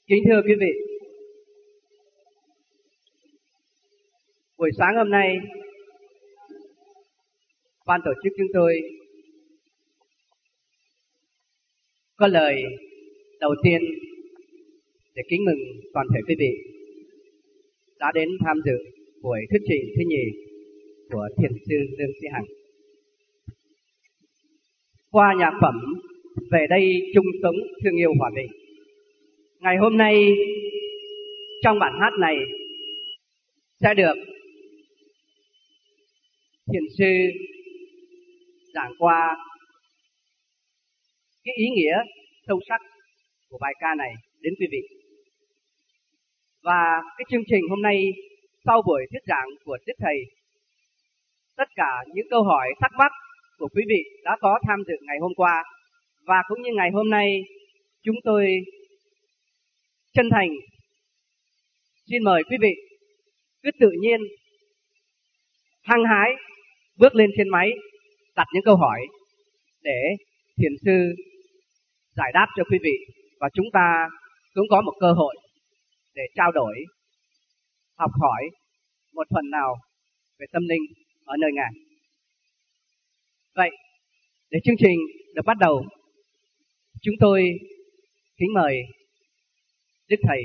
Kính thưa quý vị, buổi sáng hôm nay, ban tổ chức chúng tôi có lời đầu tiên để kính mừng toàn thể quý vị đã đến tham dự buổi thuyết trình thứ nhì của Thiền sư Lương Sĩ Hằng. Qua nhạc phẩm Về đây chung sống thương yêu hòa bình, ngày hôm nay trong bản hát này sẽ được Thiền sư giảng qua cái ý nghĩa sâu sắc của bài ca này đến quý vị. Và cái chương trình hôm nay, sau buổi thuyết giảng của Đức Thầy, tất cả những câu hỏi thắc mắc của quý vị đã có tham dự ngày hôm qua và cũng như ngày hôm nay, chúng tôi chân thành xin mời quý vị cứ tự nhiên, hăng hái bước lên trên máy, đặt những câu hỏi để thiền sư giải đáp cho quý vị, và chúng ta cũng có một cơ hội để trao đổi, học hỏi một phần nào về tâm linh ở nơi Ngài. Vậy, để chương trình được bắt đầu, chúng tôi kính mời Đức Thầy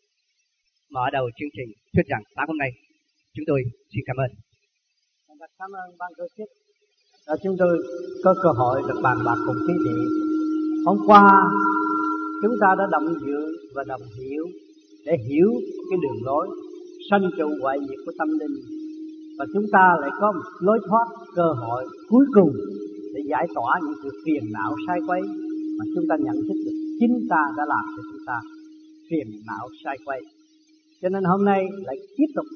mở đầu chương trình thuyết giảng sáng hôm nay. Chúng tôi xin cảm ơn. Cảm ơn ban tổ chức đã chúng tôi có cơ hội được bàn bạc cùng quý vị. Hôm qua chúng ta đã đồng dự và đồng hiểu để hiểu cái đường lối sanh trụ hoại diệt của tâm linh, và chúng ta lại có một lối thoát cơ hội cuối cùng để giải tỏa những sự phiền não sai quấy mà chúng ta nhận thức được chính ta đã làm cho chúng ta phiền não sai quấy. Cho nên hôm nay lại tiếp tục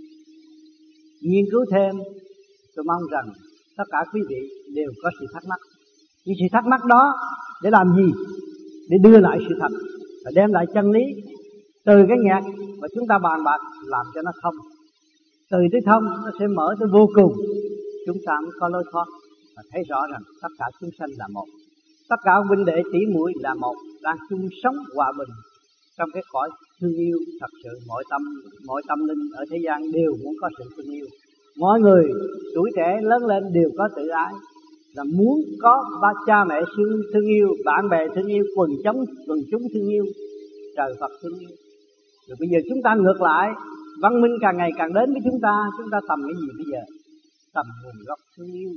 nghiên cứu thêm. Tôi mong rằng tất cả quý vị đều có sự thắc mắc. Những sự thắc mắc đó để làm gì? Để đưa lại sự thật và đem lại chân lý từ cái nhạc và chúng ta bàn bạc làm cho nó thông. Từ tới thông nó sẽ mở tới vô cùng. Chúng ta mới có lối thoát và thấy rõ rằng tất cả chúng sanh là một. Tất cả huynh đệ tỷ muội là một, đang chung sống hòa bình trong cái cõi thương yêu thật sự. Mọi tâm linh ở thế gian đều muốn có sự thương yêu. Mọi người tuổi trẻ lớn lên đều có tự ái, là muốn có ba cha mẹ thương yêu, bạn bè thương yêu, quần chúng thương yêu, trời Phật thương yêu. Rồi bây giờ chúng ta ngược lại, văn minh càng ngày càng đến với chúng ta tầm cái gì bây giờ? Tầm nguồn gốc thương yêu.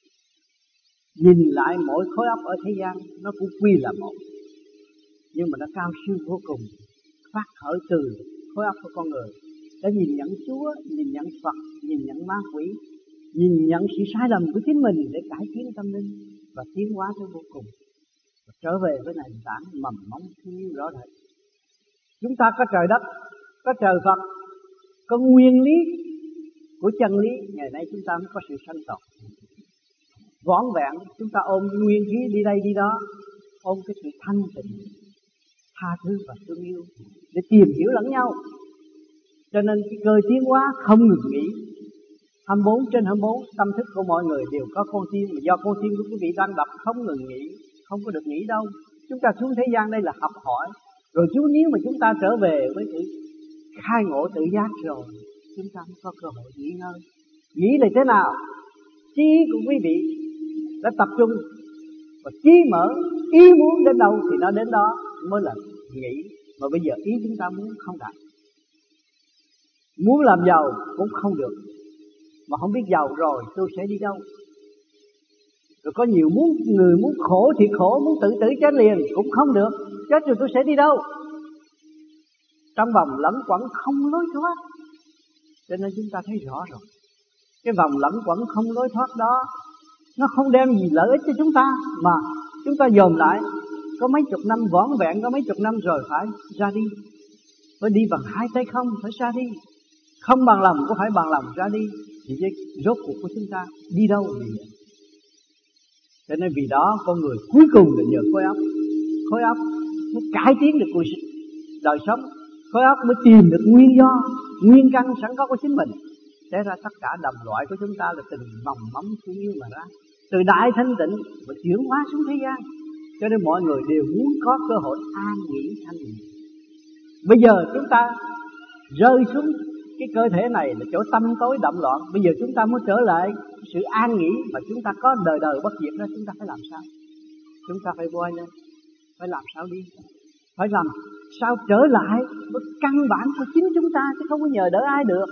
Nhìn lại mỗi khối óc ở thế gian nó cũng quy là một, nhưng mà nó cao siêu vô cùng, phát khởi từ khối óc của con người đã nhìn nhận Chúa, nhìn nhận Phật, nhìn nhận ma quỷ, nhìn nhận sự sai lầm của chính mình để cải tiến tâm linh và tiến hóa tới vô cùng, và trở về với nền tảng mầm móng thương yêu rõ rệt. Chúng ta có trời đất, có trời Phật, có nguyên lý của chân lý. Ngày nay chúng ta mới có sự sanh tồn vỏn vẹn. Chúng ta ôm nguyên khí đi đây đi đó, ôm cái sự thanh tịnh, tha thứ và thương yêu để tìm hiểu lẫn nhau. Cho nên cái cơ tiến hóa không ngừng nghỉ. 24/24 tâm thức của mọi người đều có con tim, mà do con tim của quý vị đang đập không ngừng nghỉ, không có được nghỉ đâu. Chúng ta xuống thế gian đây là học hỏi, rồi nếu mà chúng ta trở về với sự khai ngộ tự giác rồi, chúng ta mới có cơ hội nghỉ ngơi. Nghỉ là thế nào? Trí của quý vị đã tập trung và trí mở, ý muốn đến đâu thì nó đến đó mới là nghỉ. Mà bây giờ ý chúng ta muốn không đạt, muốn làm giàu cũng không được, mà không biết giàu rồi tôi sẽ đi đâu. Rồi có nhiều người muốn khổ thì khổ, muốn tự tử chết liền cũng không được. Chết rồi tôi sẽ đi đâu? Trong vòng lẩn quẩn không lối thoát. Cho nên chúng ta thấy rõ rồi, cái vòng lẩn quẩn không lối thoát đó nó không đem gì lợi ích cho chúng ta, mà chúng ta dồn lại có mấy chục năm vỏn vẹn, có mấy chục năm rồi phải ra đi. Phải đi bằng hai tay không, phải ra đi. Không bằng lòng cũng phải bằng lòng ra đi. Thì rốt cuộc của chúng ta đi đâu bây giờ? Cho nên vì đó con người cuối cùng là nhờ khối óc. Khối óc mới cải tiến được đời sống. Khối óc mới tìm được nguyên do, nguyên căn sẵn có của chính mình. Thế ra tất cả đồng loại của chúng ta là từng mầm móng thương yêu mà ra, từ đại thanh tịnh và chuyển hóa xuống thế gian. Cho nên mọi người đều muốn có cơ hội an nghỉ thanh nhẹ. Bây giờ chúng ta rơi xuống cái cơ thể này là chỗ tâm tối động loạn. Bây giờ chúng ta muốn trở lại sự an nghỉ mà chúng ta có đời đời bất diệt đó, chúng ta phải làm sao? Chúng ta phải voi lên, phải làm sao đi, phải làm sao trở lại với căn bản của chính chúng ta, chứ không có nhờ đỡ ai được.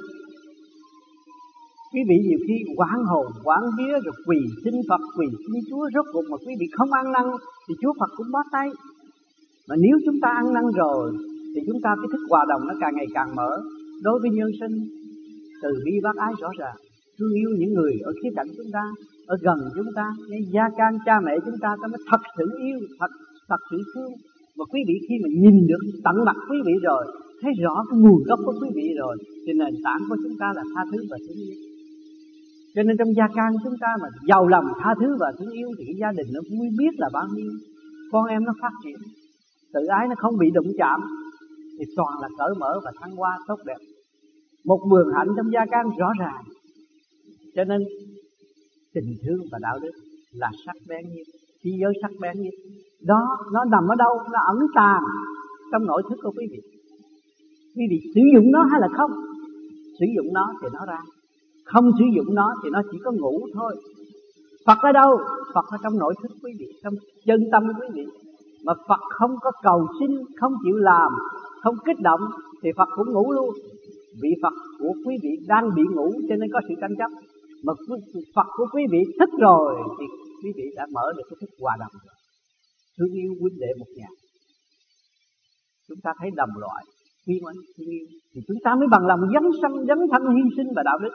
Quý vị nhiều khi quán hồn, quán vía rồi quỳ xin Phật, quỳ xin Chúa, rốt cuộc mà quý vị không ăn năn thì Chúa Phật cũng bó tay. Mà nếu chúng ta ăn năn rồi thì chúng ta cái thức hòa đồng nó càng ngày càng mở. Đối với nhân sinh, từ bi bác ái rõ ràng, thương yêu những người ở khía cạnh chúng ta, ở gần chúng ta, những gia can cha mẹ chúng ta mới thật sự yêu, thật sự thương. Mà quý vị khi mà nhìn được tận mặt quý vị rồi, thấy rõ cái nguồn gốc của quý vị rồi, thì nền tảng của chúng ta là tha thứ và thương yêu. Cho nên trong gia can chúng ta mà giàu lòng tha thứ và thương yêu thì cái gia đình nó vui biết là bao nhiêu. Con em nó phát triển, tự ái nó không bị đụng chạm, thì toàn là cởi mở và thăng hoa tốt đẹp. Một vườn hạnh trong gia can rõ ràng. Cho nên tình thương và đạo đức là sắc bén nhất, khí giới sắc bén nhất. Đó, nó nằm ở đâu? Nó ẩn tàng trong nội thức của quý vị. Quý vị sử dụng nó hay là không? Sử dụng nó thì nó ra, không sử dụng nó thì nó chỉ có ngủ thôi. Phật ở đâu? Phật ở trong nội thức quý vị, trong chân tâm quý vị. Mà Phật không có cầu xin, không chịu làm, không kích động thì Phật cũng ngủ luôn. Vị Phật của quý vị đang bị ngủ cho nên có sự tranh chấp. Mà Phật của quý vị thức rồi thì quý vị đã mở được cái thức hòa đồng rồi. Thương yêu huynh đệ một nhà. Chúng ta thấy đồng loại, quý mến, thương yêu thì chúng ta mới bằng lòng dấn thân hy sinh và đạo đức.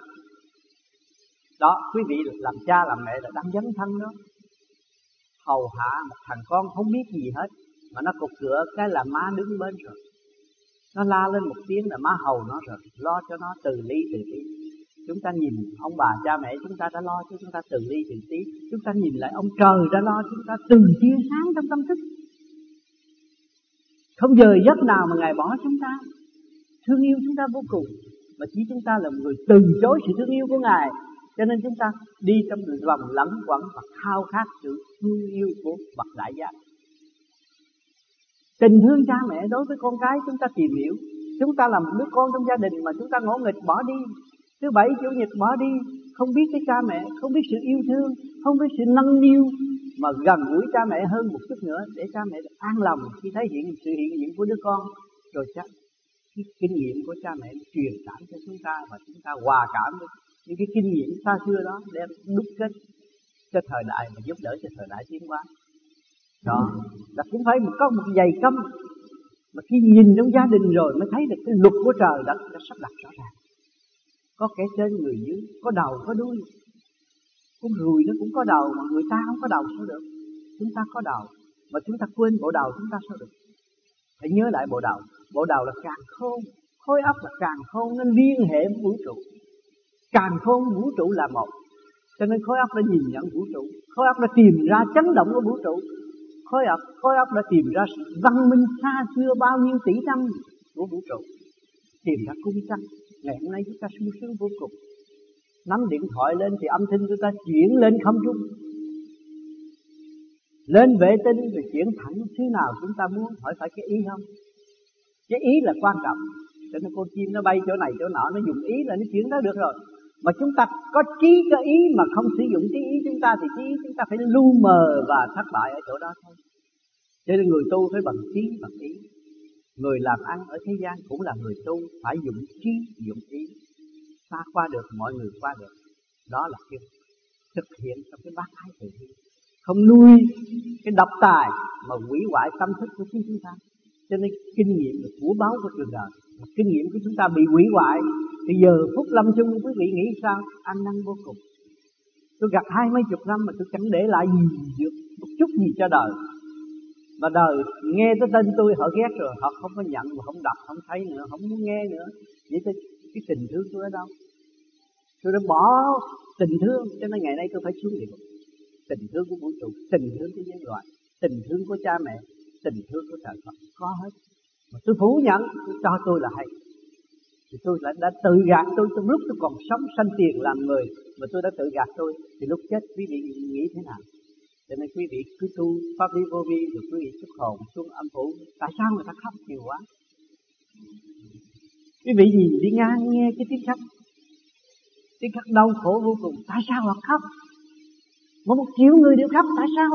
Đó, quý vị làm cha làm mẹ là đang dấn thân đó. Hầu hạ một thằng con không biết gì hết mà nó cục cửa cái là má đứng bên rồi. Nó la lên một tiếng là má hầu nó rồi, lo cho nó từ ly từ tí. Chúng ta nhìn ông bà cha mẹ chúng ta đã lo cho chúng ta từ ly từ tí. Chúng ta nhìn lại ông trời đã lo chúng ta từ tia sáng trong tâm thức. Không giờ giấc nào mà Ngài bỏ chúng ta. Thương yêu chúng ta vô cùng. Mà chỉ chúng ta là một người từ chối sự thương yêu của Ngài. Cho nên chúng ta đi trong vòng lẫn quẩn và khao khát sự thương yêu của bậc đại giác. Tình thương cha mẹ đối với con cái chúng ta tìm hiểu. Chúng ta là một đứa con trong gia đình mà chúng ta ngỗ nghịch bỏ đi, thứ bảy chủ nhật bỏ đi, không biết cái cha mẹ, không biết sự yêu thương, không biết sự nâng niu, mà gần gũi cha mẹ hơn một chút nữa để cha mẹ an lòng khi thấy sự hiện diện của đứa con. Rồi chắc cái kinh nghiệm của cha mẹ truyền tải cho chúng ta và chúng ta hòa cảm với những cái kinh nghiệm xa xưa đó đem đúc kết cho thời đại và giúp đỡ cho thời đại tiến hóa. Đó là cũng phải có một giày câm mà khi nhìn trong gia đình rồi mới thấy được cái luật của trời đất đã sắp đặt rõ ràng. Có kẻ trên người dưới, có đầu có đuôi. Con ruồi nó cũng có đầu mà người ta không có đầu sao được. Chúng ta có đầu mà chúng ta quên bộ đầu chúng ta sao được. Phải nhớ lại bộ đầu. Bộ đầu là càn khôn, khối óc là càn khôn nên liên hệ với vũ trụ. Càn khôn vũ trụ là một. Cho nên khối óc đã nhìn nhận vũ trụ, khối óc đã tìm ra chấn động của vũ trụ. Khối óc đã tìm ra sự văn minh xa xưa bao nhiêu tỷ năm của vũ trụ. Tìm ra cung trăng. Ngày hôm nay chúng ta sung sướng vô cùng. Nắm điện thoại lên thì âm thanh chúng ta chuyển lên không trung, lên vệ tinh rồi chuyển thẳng thứ nào chúng ta muốn. Hỏi phải cái ý không? Cái ý là quan trọng. Cho nên con chim nó bay chỗ này chỗ nọ, nó dùng ý là nó chuyển đó được rồi. Mà chúng ta có trí có ý mà không sử dụng trí ý chúng ta thì trí ý chúng ta phải lu mờ và thất bại ở chỗ đó thôi. Cho nên người tu phải bằng trí bằng ý. Người làm ăn ở thế gian cũng là người tu, phải dùng trí dùng ý. Ta qua được mọi người qua được. Đó là cái thực hiện trong cái bác ái từ bi. Không nuôi cái độc tài mà hủy hoại tâm thức của chính chúng ta. Cho nên kinh nghiệm là của báo của trường đời. Mà kinh nghiệm của chúng ta bị hủy hoại thì giờ phút lâm chung quý vị nghĩ sao? Ăn năn vô cùng. Tôi gặp 20 năm mà tôi chẳng để lại gì được một chút gì cho đời. Mà đời nghe tới tên tôi họ ghét rồi, họ không có nhận mà không đọc, không thấy nữa, không muốn nghe nữa. Vậy thì cái tình thương tôi ở đâu? Tôi đã bỏ tình thương, cho nên ngày nay tôi phải xuống địa ngục. Tình thương của vũ trụ, tình thương của nhân loại, tình thương của cha mẹ, tình thương của trời Phật có hết. Mà tôi phủ nhận, tôi cho tôi là hay. Thì tôi đã tự gạt tôi trong lúc tôi còn sống sanh tiền làm người, mà tôi đã tự gạt tôi. Thì lúc chết quý vị nghĩ thế nào? Cho nên quý vị cứ tu pháp lý vô vi rồi quý vị xuất hồn xuống âm phủ. Tại sao người ta khóc nhiều quá? Quý vị nhìn đi ngang nghe cái tiếng khóc đau khổ vô cùng. Tại sao họ khóc? Mà 1 triệu người đều khóc, tại sao?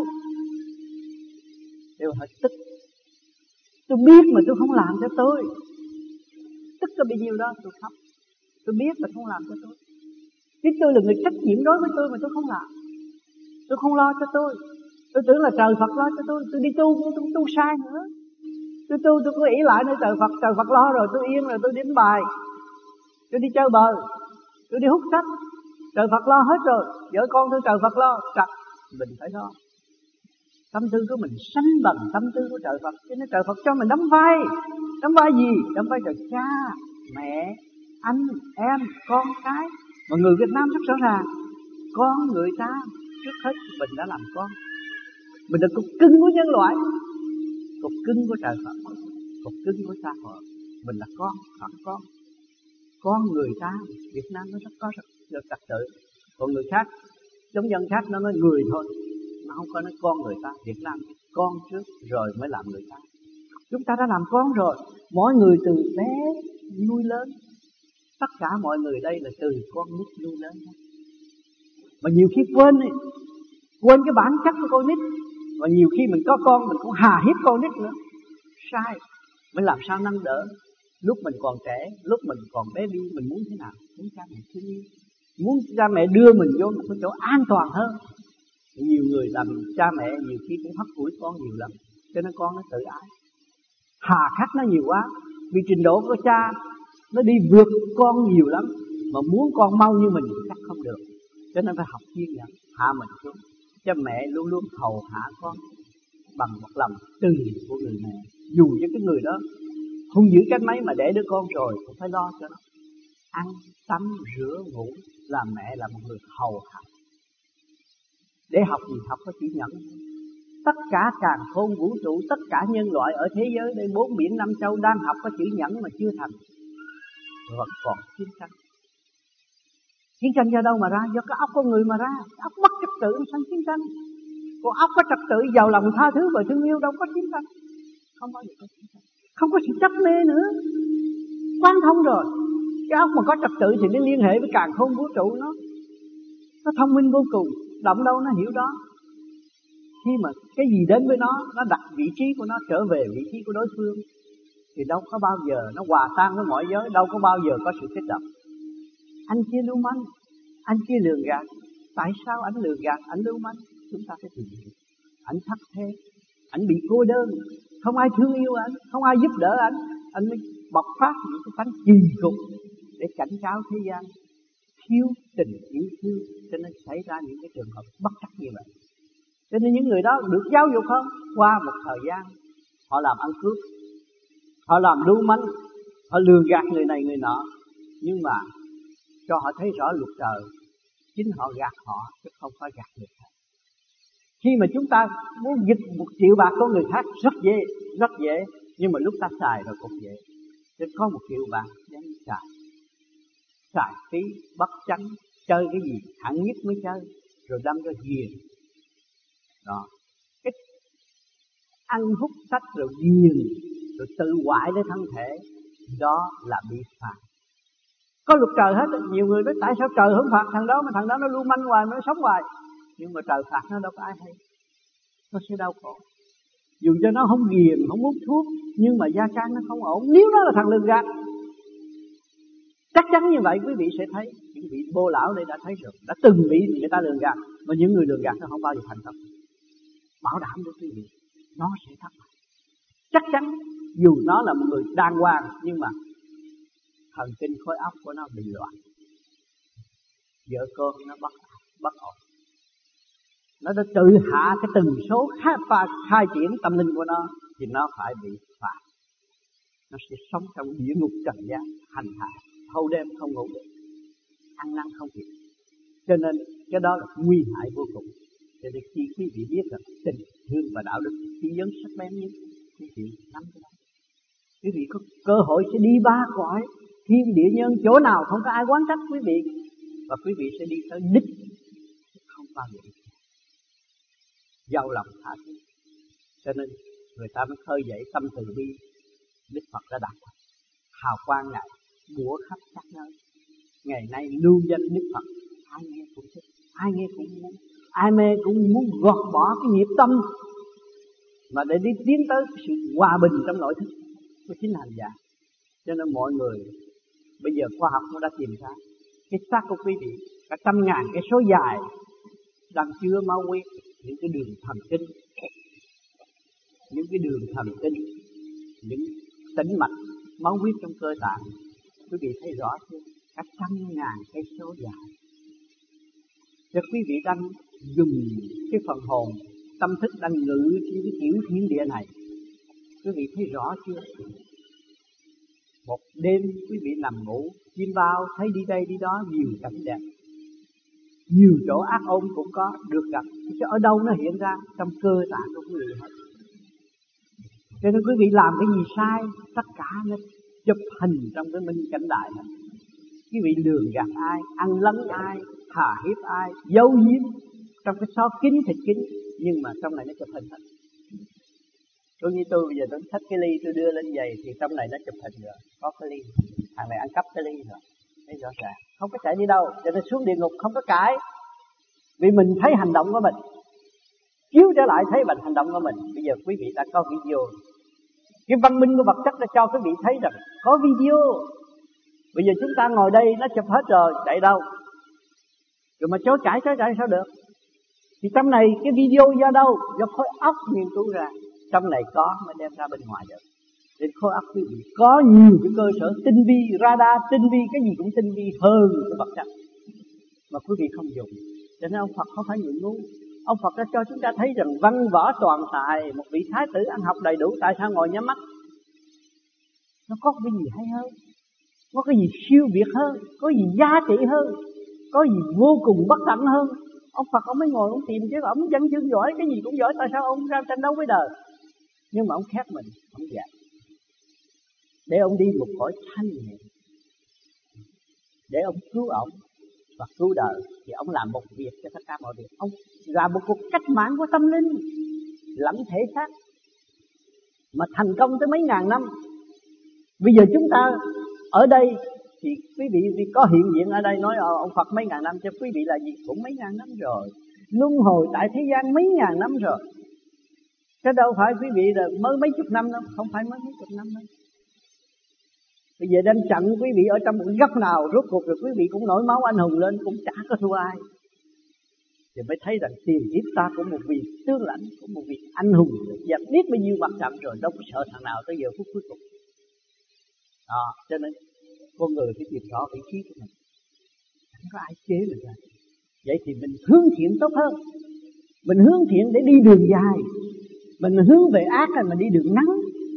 Đều họ tức. Tôi biết mà tôi không làm cho tôi. Tức có bao nhiêu đó tôi khóc. Tôi biết mà không làm cho tôi. Biết tôi là người trách nhiệm đối với tôi mà tôi không làm. Tôi không lo cho tôi. Tôi tưởng là trời Phật lo cho tôi. Tôi đi tu, tôi tu sai nữa. Tôi tu, tôi có ỷ lại nơi trời Phật lo rồi. Tôi yên rồi, tôi đánh bài. Tôi đi chơi bời. Tôi đi hút sách. Trời Phật lo hết rồi. Vợ con tôi trời Phật lo. Trật, mình phải lo. Tâm tư của mình sánh bằng tâm tư của trời Phật. Cho nên trời Phật cho mình đóng vai. Đóng vai gì? Đóng vai trời cha, mẹ, anh, em, con cái. Mà người Việt Nam rất rõ ràng. Con người ta trước hết mình đã làm con. Mình là cục cưng của nhân loại, cục cưng của trời Phật, cục cưng của xã hội. Mình là con, phận con. Con người ta, Việt Nam nó rất trật tự. Còn người khác, giống dân khác nó nói người thôi, nó không có nói con người ta. Việt Nam con trước rồi mới làm người ta. Chúng ta đã làm con rồi. Mỗi người từ bé nuôi lớn. Tất cả mọi người đây là từ con nít nuôi lớn. Mà nhiều khi quên cái bản chất của con nít. Và nhiều khi mình có con mình cũng hà hiếp con nít nữa. Sai. Mình làm sao nâng đỡ. Lúc mình còn trẻ, lúc mình còn bé bi, mình muốn thế nào? Muốn cha mẹ thương yêu, muốn cha mẹ đưa mình vô một cái chỗ an toàn hơn. Nhiều người làm cha mẹ nhiều khi cũng hất hủi con nhiều lắm. Cho nên con nó tự ái, hà khắc nó nhiều quá. Vì trình độ của cha nó đi vượt con nhiều lắm. Mà muốn con mau như mình thì chắc không được. Cho nên phải học kiên nhẫn, hạ mình xuống. Cha mẹ luôn luôn hầu hạ con bằng một lòng từ của người mẹ. Dù cho cái người đó không giữ cách mấy mà để đứa con rồi cũng phải lo cho nó ăn, tắm, rửa, ngủ. Làm mẹ là một người hầu hạ. Để học gì? Học có chỉ nhẫn. Tất cả càn khôn vũ trụ, tất cả nhân loại ở thế giới đây 4 biển 5 châu đang học có chữ nhẫn mà chưa thành. Vẫn còn chiến tranh. Chiến tranh do đâu mà ra? Do cái óc con người mà ra. Cái óc mất trật tự sanh chiến tranh. Còn óc có trật tự, giàu lòng tha thứ và thương yêu đâu có chiến tranh. Không bao giờ có chiến tranh. Không có sự chấp mê nữa. Quan thông rồi. Cái óc mà có trật tự thì nó liên hệ với càn khôn vũ trụ. Nó thông minh vô cùng. Động đâu nó hiểu đó. Khi mà cái gì đến với nó đặt vị trí của nó trở về vị trí của đối phương, thì đâu có bao giờ nó hòa tan với mọi giới. Đâu có bao giờ có sự kích động. Anh kia lưu manh, anh kia lường gạt. Tại sao anh lường gạt, anh lưu manh? Chúng ta phải tìm hiểu. Anh thất thế, anh bị cô đơn, không ai thương yêu anh, không ai giúp đỡ anh mới bộc phát những cái tánh kỳ cục để cảnh cáo thế gian thiếu tình yêu thương, cho nên xảy ra những cái trường hợp bất trắc như vậy. Cho nên những người đó được giáo dục không? Qua một thời gian họ làm ăn cướp, họ làm lưu manh, họ lừa gạt người này người nọ, nhưng mà cho họ thấy rõ luật trời, chính họ gạt họ chứ không phải gạt người khác. Khi mà chúng ta muốn giật 1 triệu bạc của người khác rất dễ, nhưng mà lúc ta xài rồi cũng dễ. Nên có 1 triệu bạc dám xài phí bất chánh, chơi cái gì hạng nhất mới chơi, rồi đâm ra ghiền. Đó, cái ăn hút sách rồi ghiền, rồi tự hoại lấy thân thể, đó là bị phạt. Có luật trời hết. Nhiều người nói tại sao trời không phạt thằng đó mà thằng đó nó lưu manh hoài, nó sống hoài. Nhưng mà trời phạt nó đâu có ai hay. Nó sẽ đau khổ. Dù cho nó không ghiền, không hút thuốc, nhưng mà gia can nó không ổn. Nếu nó là thằng lường gạt, chắc chắn như vậy quý vị sẽ thấy. Những vị bô lão đây đã thấy rồi, đã từng bị người ta lường gạt. Mà những người lường gạt nó không bao giờ thành công. Bảo đảm với quý vị, nó sẽ thất bại. Chắc chắn dù nó là một người đàng hoàng, nhưng mà thần kinh khối óc của nó bị loạn. Vợ con nó bất ổn. Nó đã tự hạ cái tần số khai triển tâm linh của nó, thì nó phải bị phạt. Nó sẽ sống trong địa ngục trần gian, hành hạ, thâu đêm không ngủ được, ăn năn không kịp. Cho nên cái đó là nguy hại vô cùng. Cho nên khi quý vị biết rằng tình thương và đạo đức khi vấn sắc bén nhất, quý vị nắm cái đó. Quý vị có cơ hội sẽ đi 3 cõi thiên địa nhân, chỗ nào không có ai quán trách quý vị, và quý vị sẽ đi tới đích, không bao giờ. Giàu lòng tha thứ. Cho nên người ta mới khơi dậy tâm từ bi. Đức Phật đã đạt. hào quang Ngài múa khắp các nơi. Ngày nay lưu danh Đức Phật, ai nghe cũng thích, ai nghe cũng muốn, ai mê cũng muốn gọt bỏ cái nghiệp tâm mà để đi tiến tới sự hòa bình trong nội thức của chính hành giả. Cho nên mọi người bây giờ khoa học nó đã tìm ra cái xác của quý vị cả trăm ngàn cái số dài đang chứa máu huyết, những cái đường thần kinh, những tĩnh mạch máu huyết trong cơ tạng. Quý vị thấy rõ chưa? Cả trăm ngàn cái số dài. Cho quý vị đang dùng cái phần hồn tâm thức đang ngự trên cái tiểu thiên địa này. Quý vị thấy rõ chưa? Một đêm quý vị nằm ngủ, chim bao thấy đi đây đi đó nhiều cảnh đẹp, nhiều chỗ ác ôn cũng có được gặp. Chứ ở đâu nó hiện ra? Trong cơ tạng của quý vị hết. Cho nên quý vị làm cái gì sai, tất cả nó chụp hình trong cái minh cảnh đại này. Quý vị lường gạt ai, ăn lấn ai, hà hiếp ai, giấu giếm trong cái xó kín thịt kín, nhưng mà trong này nó chụp hình hết. Cũng như tôi bây giờ tôi xách cái ly tôi đưa lên giày thì trong này nó chụp hình rồi, có cái ly, thằng này ăn cắp cái ly rồi, thấy rõ ràng, không có chạy đi đâu. Cho nên xuống địa ngục không có cãi, vì mình thấy hành động của mình, chiếu trở lại thấy hành động của mình. Bây giờ quý vị đã có video, cái văn minh của vật chất đã cho quý vị thấy rằng có video. Bây giờ chúng ta ngồi đây nó chụp hết rồi, chạy đâu? Rồi mà chối cãi sao được? Thì trong này cái video do đâu? Do khối óc nghiên cứu ra. Trong này có mới đem ra bên ngoài được. Nên khối óc quý vị có nhiều cái cơ sở tinh vi, radar tinh vi, cái gì cũng tinh vi hơn cái vật chất mà quý vị không dùng. Cho nên ông Phật không phải người ngu. Ông Phật đã cho chúng ta thấy rằng văn võ toàn tài. Một vị thái tử ăn học đầy đủ, tại sao ngồi nhắm mắt? Nó có cái gì hay hơn, có cái gì siêu việt hơn, có gì giá trị hơn, có gì vô cùng bất tận hơn. Ông Phật ông mới ngồi ông tìm chứ, ông dân chương giỏi, cái gì cũng giỏi, tại sao ông ra tranh đấu với đời? Nhưng mà ông khép mình, ông dạy để ông đi một cõi thanh nhẹ, để ông cứu ông và cứu đời. Thì ông làm một việc cho tất cả mọi việc. Ông làm một cuộc cách mạng của tâm linh lẫn thể xác mà thành công tới mấy ngàn năm. Bây giờ chúng ta ở đây thì quý vị vì có hiện diện ở đây nói ông Phật mấy ngàn năm, cho quý vị là gì? Cũng mấy ngàn năm rồi, luân hồi tại thế gian mấy ngàn năm rồi. Chứ đâu phải quý vị là mới mấy chục năm đâu, không phải mới mấy chục năm đâu. Bây giờ đem chặn quý vị ở trong một góc nào, rốt cuộc rồi quý vị cũng nổi máu anh hùng lên, cũng chả có thua ai. Thì mới thấy rằng tiền kiếp ta cũng một vị tướng lãnh, cũng một vị anh hùng, và biết bao nhiêu mặt trận rồi, đâu có sợ thằng nào tới giờ phút cuối cùng. Đó, cho nên con người phải tìm rõ vị trí của mình, không có ai chế mình ra. Vậy thì mình hướng thiện tốt hơn. Mình hướng thiện để đi đường dài, mình hướng về ác là mình đi đường ngắn.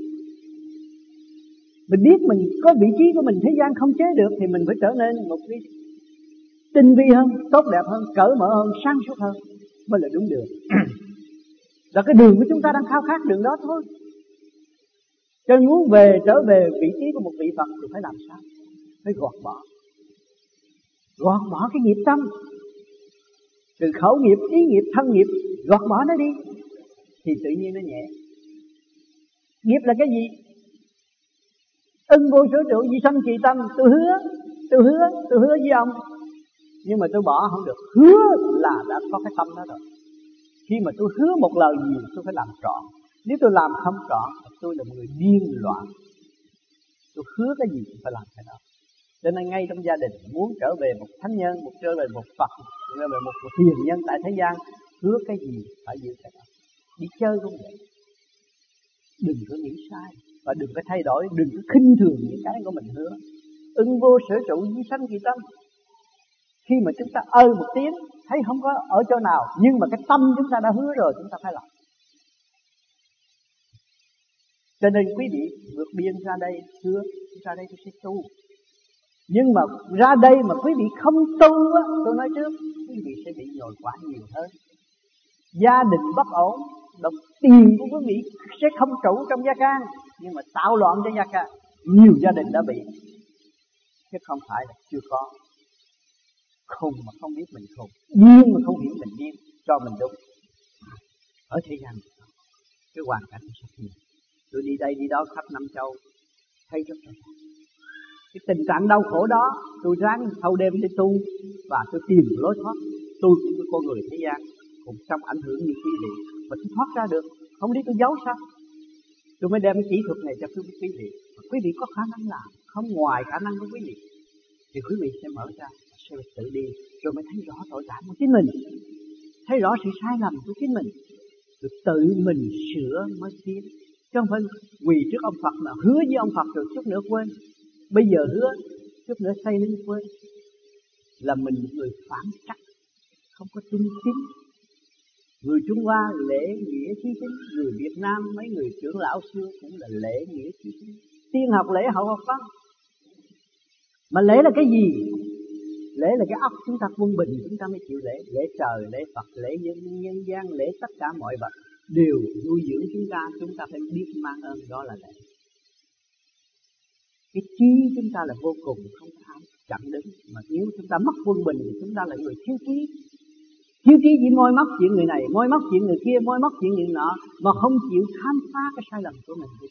Mình biết mình có vị trí của mình thế gian không chế được, thì mình phải trở nên một cái tinh vi hơn, tốt đẹp hơn, cởi mở hơn, sáng suốt hơn mới là đúng đường. Là cái đường của chúng ta đang khao khát đường đó thôi. Cho nên muốn trở về vị trí của một vị Phật thì phải làm sao? Phải gọt bỏ cái nghiệp tâm, từ khẩu nghiệp, ý nghiệp, thân nghiệp, gọt bỏ nó đi thì tự nhiên nó nhẹ. Nghiệp là cái gì? Ưng vô sở trụ di sanh trì tâm. Tôi hứa với ông, nhưng mà tôi bỏ không được. Hứa là đã có cái tâm đó rồi. Khi mà tôi hứa một lời gì tôi phải làm trọn. Nếu tôi làm không trọn, tôi là một người điên loạn. Tôi hứa cái gì tôi phải làm cái đó. Cho nên ngay trong gia đình muốn trở về một thánh nhân, trở về một Phật, trở về một hiền nhân tại thế gian, hứa cái gì phải giữ cái đó. Đi chơi cũng vậy, đừng có nghĩ sai và đừng có thay đổi, đừng có khinh thường những cái của mình hứa. Ưng vô sở trụ di sanh trì tâm. Khi mà chúng ta một tiếng thấy không có ở chỗ nào, nhưng mà cái tâm chúng ta đã hứa rồi, chúng ta phải làm. Cho nên quý vị vượt biên ra đây hứa, ra đây tôi sẽ tu. Nhưng mà ra đây mà quý vị không tu á, tôi nói trước, quý vị sẽ bị nhồi quả nhiều hơn. Gia đình bất ổn, đồng tiền của quý vị sẽ không trụ trong gia can, nhưng mà tạo loạn cho gia can. Nhiều gia đình đã bị, chứ không phải là chưa có. Khùng mà không biết mình khùng, điên mà không hiểu mình điên, cho mình đúng. Ở thế gian cái hoàn cảnh sắp nhiều. Tôi đi đây đi đó khắp năm châu, thấy rất là Cái tình trạng đau khổ đó tôi ráng thâu đêm để tu và tôi tìm lối thoát. Tôi cũng là con người thế gian cũng trong ảnh hưởng như quý vị mà tôi thoát ra được, không đi tôi giấu sao? Tôi mới đem cái kỹ thuật này cho quý vị. Mà quý vị có khả năng làm, không ngoài khả năng của quý vị thì quý vị sẽ mở ra, sẽ tự đi rồi mới thấy rõ tội lỗi của chính mình, thấy rõ sự sai lầm của chính mình, rồi tự mình sửa mới tiến. Chứ không phải quỳ trước ông Phật mà hứa với ông Phật rồi chút nữa quên. Bây giờ hứa, chút nữa say đến quên. Là mình người phản trắc, không có trung tín. Người Trung Hoa lễ nghĩa trí tín, người Việt Nam mấy người trưởng lão xưa cũng là lễ nghĩa trí tín. Tiên học lễ, hậu học văn. Mà lễ là cái gì? Lễ là cái óc chúng ta quân bình, chúng ta mới chịu lễ. Lễ trời, lễ Phật, lễ nhân gian, lễ tất cả mọi vật đều nuôi dưỡng chúng ta phải biết mang ơn, đó là lễ. Cái trí chúng ta là vô cùng, không ai chặn đứng. Mà nếu chúng ta mất quân bình thì chúng ta là người thiếu trí. Thiếu trí chỉ môi móc chuyện người này, môi móc chuyện người kia, môi móc chuyện người nọ, mà không chịu khám phá cái sai lầm của mình.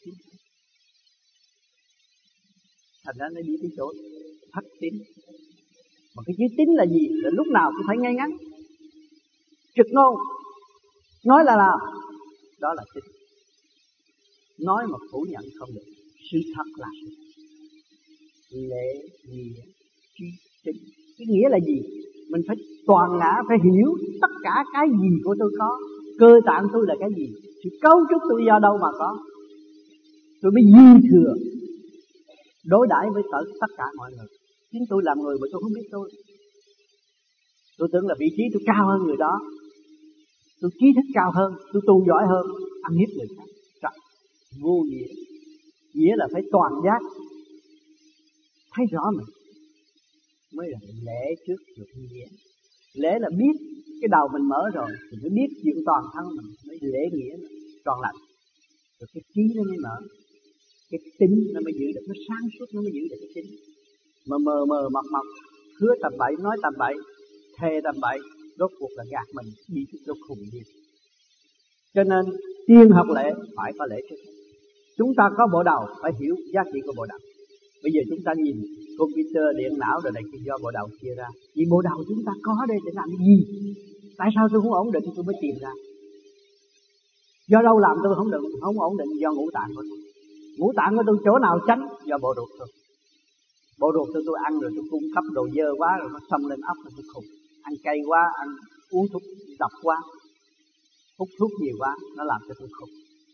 Thành ra nó đi tới chỗ thất tín. Mà cái chữ tín là gì? Là lúc nào cũng phải ngay ngắn, trực ngôn. Nói là nào? Đó là tín. Nói mà phủ nhận không được. Sự thật là sự thật. Lễ, nghĩa, trí, tín. Cái nghĩa là gì? Mình phải toàn ngã, phải hiểu tất cả cái gì của tôi có. Cơ tạng tôi là cái gì? Sự cấu trúc tôi do đâu mà có? Tôi mới dư thừa đối đãi với tất cả mọi người. Chính tôi làm người mà tôi không biết tôi. Tôi tưởng là vị trí tôi cao hơn người đó, tôi trí thức cao hơn, tôi tu giỏi hơn, ăn hiếp người khác. Trời, vô nghĩa. Nghĩa là phải toàn giác, thấy rõ mình mới là lễ trước rồi nghĩa. Lễ là biết cái đầu mình mở rồi thì mới biết chuyện toàn thân mình, mới lễ nghĩa tròn lành. Rồi cái trí nó mới mở, cái tính nó mới giữ được, nó sáng suốt nó mới giữ được cái tính. Mà mờ mờ mập mập, hứa tầm bậy, nói tầm bậy, thề tầm bậy, rốt cuộc là gạt mình đi tới chỗ khùng đi. Cho nên tiên học lễ phải có lễ trước. Chúng ta có bộ đầu phải hiểu giá trị của bộ đầu. Bây giờ chúng ta nhìn computer, điện não rồi này kia do bộ đầu chia ra. Vì bộ đầu chúng ta có đây để làm cái gì? Tại sao tôi không ổn định tôi mới tìm ra? Do đâu làm tôi không ổn định? Do ngũ tạng của tôi. Ngũ tạng của tôi chỗ nào tránh? Do bộ ruột tôi. Bộ ruột tôi ăn rồi tôi cung cấp đồ dơ quá rồi nó xông lên óc rồi tôi khùng. Ăn cay quá, ăn uống thuốc độc quá, hút thuốc nhiều quá, nó làm cho tôi khùng.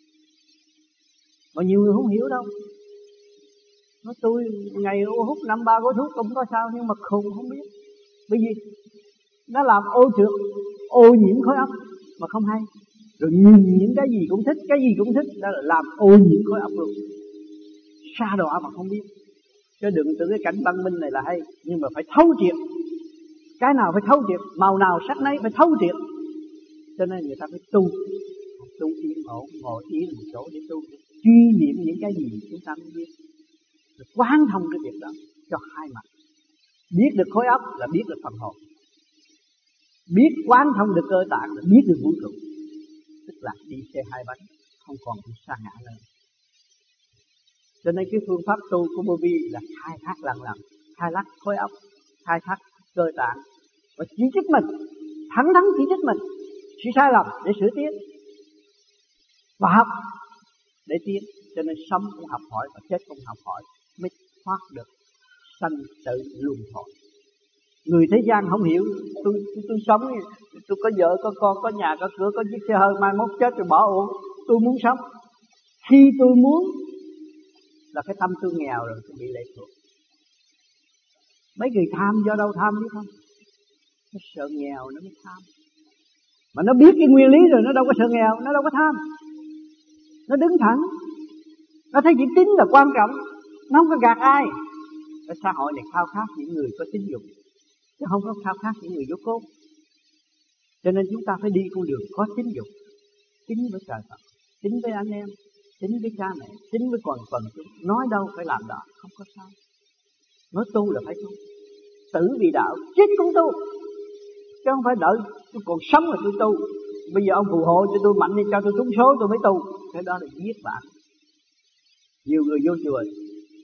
Mà nhiều người không hiểu đâu. Nói tôi ngày hút 5-3 gói thuốc cũng có sao, nhưng mà khùng không biết. Bởi vì nó làm ô trượt, ô nhiễm khối óc mà không hay. Rồi nhìn những cái gì cũng thích, cái gì cũng thích, đó là làm ô nhiễm khối óc luôn. Sa đọa mà không biết. Chứ đừng tưởng cái cảnh văn minh này là hay, nhưng mà phải thấu triệt. Cái nào phải thấu triệt, màu nào sắc nấy phải thấu triệt. Cho nên người ta phải tu yên ổn, ngồi yên một chỗ để tu, truy niệm những cái gì chúng ta mới biết. Rồi quán thông cái việc đó cho hai mặt. Biết được khối óc là biết được phần hồn, biết quán thông được cơ tạng là biết được vũ trụ. Tức là đi xe hai bánh, không còn bị sa ngã nữa. Cho nên cái phương pháp tu của Vô Vi là khai thác lần khai thác khối óc, khai thác cơ tạng và chỉ trích mình, thẳng thắn chỉ trích mình sự sai lầm để sửa tiến và học để tiến. Cho nên sống cũng học hỏi và chết cũng học hỏi mới thoát được sanh tử luân hồi. Người thế gian không hiểu. Tôi sống, tôi có vợ, có con, có nhà, có cửa, có chiếc xe hơi, mai mốt chết rồi bỏ uổng. Tôi muốn sống khi tôi muốn, là cái tâm tôi nghèo rồi, tôi bị lệ thuộc. Mấy người tham do đâu tham biết không? Nó sợ nghèo nó mới tham. Mà nó biết cái nguyên lý rồi nó đâu có sợ nghèo, nó đâu có tham. Nó đứng thẳng, nó thấy chữ tín là quan trọng, nó không có gạt ai. Cái xã hội này khao khát những người có tín dụng, chứ không có khao khát những người vô cốt. Cho nên chúng ta phải đi con đường có tín dụng, tín với trời Phật, tín với anh em, tín với cha mẹ, tín với quần chúng. Nói đâu phải làm đó, không có sao. Nói tu là phải tu, tử vì đạo, chết cũng tu. Chứ không phải đợi tôi còn sống rồi tôi tu. Bây giờ ông phù hộ cho tôi mạnh đi, cho tôi trúng số tôi mới tu. Cái đó là giết bạn. Nhiều người vô chùa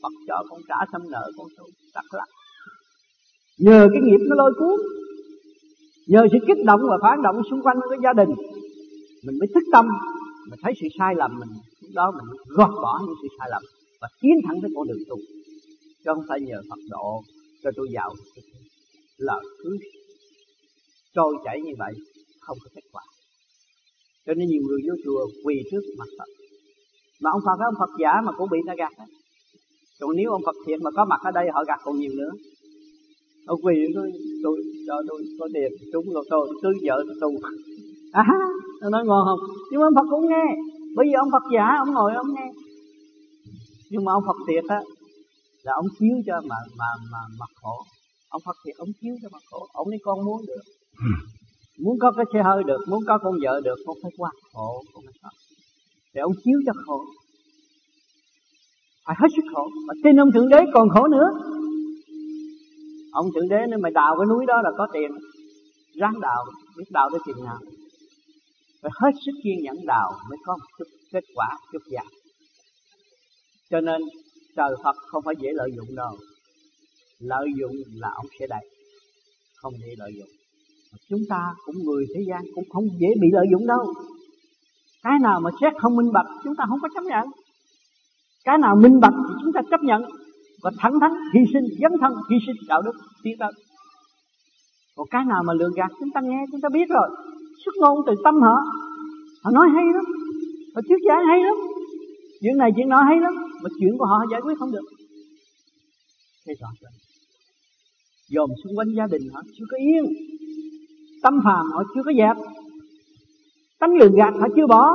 Phật cho con trả xong nợ con tu tắc lắc. Nhờ cái nghiệp nó lôi cuốn, nhờ sự kích động và phản động xung quanh cái gia đình, mình mới thức tâm, mình thấy sự sai lầm mình, lúc đó mình gọt bỏ những sự sai lầm và tiến thẳng tới con đường tu, chứ không phải nhờ Phật độ cho tôi giàu. Lời cứ trôi chảy như vậy không có kết quả. Cho nên nhiều người vô chùa quỳ trước mặt Phật, mà ông Phật ông Phật giả mà cũng bị ta gạt. Còn nếu ông Phật thiệt mà có mặt ở đây họ gạt còn nhiều nữa. Ông quỳ tôi cho tôi có tiền trúng lô tô cưới vợ tu. Nó nói ngon không? Nhưng mà ông Phật cũng nghe, bởi vì ông Phật giả ông ngồi ông nghe. Nhưng mà ông Phật thiệt á là ông chiếu cho mà khổ. Ông Phật thiệt ông chiếu cho mà khổ. Ông nói con muốn được, muốn có cái xe hơi được, muốn có con vợ được, con phải qua khổ, con phải sợ. Thì ông chiếu cho khổ, phải hết sức khổ. Mà tin ông Thượng Đế còn khổ nữa. Ông Thượng Đế nếu mày đào cái núi đó là có tiền, ráng đào, biết đào tới chừng nào. Phải hết sức kiên nhẫn đào mới có một chút kết quả chút dạng. Cho nên trời Phật không phải dễ lợi dụng đâu. Lợi dụng là ông sẽ đầy, không dễ lợi dụng. Chúng ta cũng người thế gian cũng không dễ bị lợi dụng đâu. Cái nào mà xét không minh bạch chúng ta không có chấp nhận. Cái nào minh bạch thì chúng ta chấp nhận và thẳng thắn hy sinh, dấn thân hy sinh đạo đức tiến tới. Còn cái nào mà lường gạt chúng ta nghe chúng ta biết rồi. Xuất ngôn từ tâm họ nói hay lắm, họ thuyết giảng hay lắm, chuyện này chuyện nọ hay lắm, mà chuyện của họ giải quyết không được. Thế rõ ràng dòm xung quanh gia đình họ chưa có yên, tâm phàm họ chưa có dẹp, tánh lường gạt họ chưa bỏ.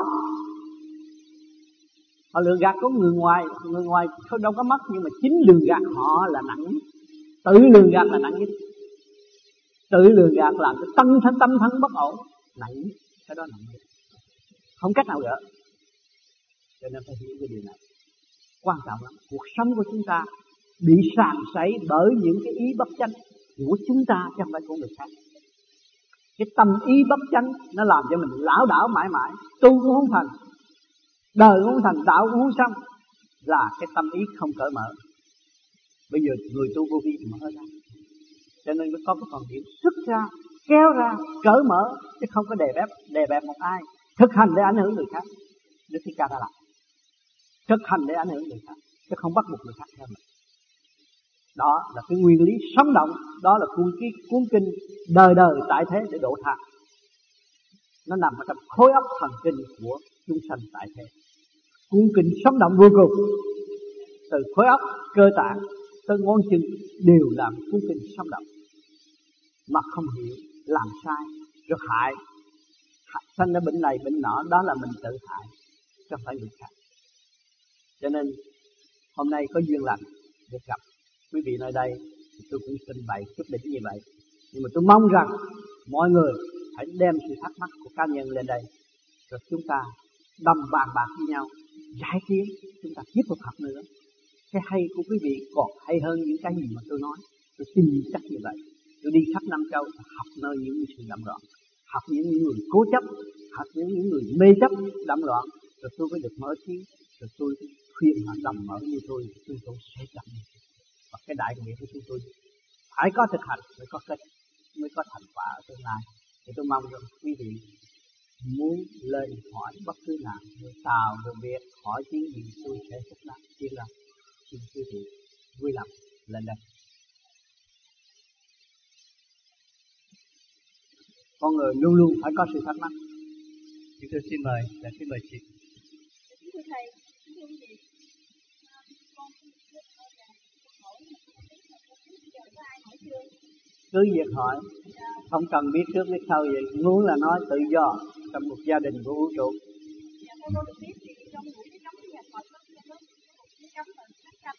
Họ lường gạt có người ngoài thôi đâu có mất, nhưng mà chính lường gạt họ là nặng nhất. Tự lường gạt là nặng nhất. Tự lường gạt làm cho tâm thân bất ổn, nặng nhất. Cái đó nặng nhất, không cách nào gỡ. Cho nên phải hiểu cái điều này quan trọng lắm. Cuộc sống của chúng ta bị sàm sảy bởi những cái ý bất chánh của chúng ta chứ không phải của người khác. Cái tâm ý bất chánh nó làm cho mình lảo đảo mãi mãi, tu cũng không thành, đời cũng không thành, đạo cũng không xong, là cái tâm ý không cởi mở. Bây giờ người tu vô vi mở ra, cho nên mới có cái phần điểm xuất ra, kéo ra, cởi mở, chứ không có đè bẹp một ai. Thực hành để ảnh hưởng người khác, Đức Thích Ca đã làm. Thực hành để ảnh hưởng người khác, chứ không bắt buộc người khác theo mình. Đó là cái nguyên lý sống động. Đó là cuốn kinh đời đời tại thế để độ tha. Nó nằm ở trong khối óc thần kinh của chúng sanh tại thế. Cuốn kinh sống động vô cùng. Từ khối óc, cơ tạng tới ngón chân đều là cuốn kinh sống động. Mà không hiểu, làm sai, rồi hại sanh ra bệnh này bệnh nọ, đó là mình tự hại, chứ không phải người khác. Cho nên hôm nay có duyên lành được gặp quý vị nơi đây, tôi cũng xin bày chút đỉnh như vậy. Nhưng mà tôi mong rằng mọi người hãy đem sự thắc mắc của cá nhân lên đây, rồi chúng ta đàm bàn bạc với nhau, giải tiến, chúng ta tiếp tục học nữa. Cái hay của quý vị còn hay hơn những cái gì mà tôi nói. Tôi tin chắc như vậy. Tôi đi khắp Nam Châu học nơi những sự đậm loạn, học những người cố chấp, học những người mê chấp đậm loạn, rồi tôi mới được mở trí, rồi tôi khuyên họ đồng mở như tôi sẽ chậm. Và cái đại nghĩa của chúng tôi phải có thực hành mới có kết, mới có thành quả ở tương lai. Thì tôi mong rằng quý vị muốn lên hỏi bất cứ nào, người Tàu, người Việt hỏi tiếng gì tôi sẽ thích lắm, tiếng lắm. Xin quý vị vui lòng lên đây. Con người luôn luôn phải có sự thắc mắc. Chúng tôi xin mời chị. Thưa thầy, thưa quý vị, con cứ việc hỏi, không cần biết trước biết sau vậy. Muốn là nói tự do trong một gia đình của vũ trụ. Theo con được biết thì trong buổi cái cấm nhà Phật có cái cấm là sát sanh.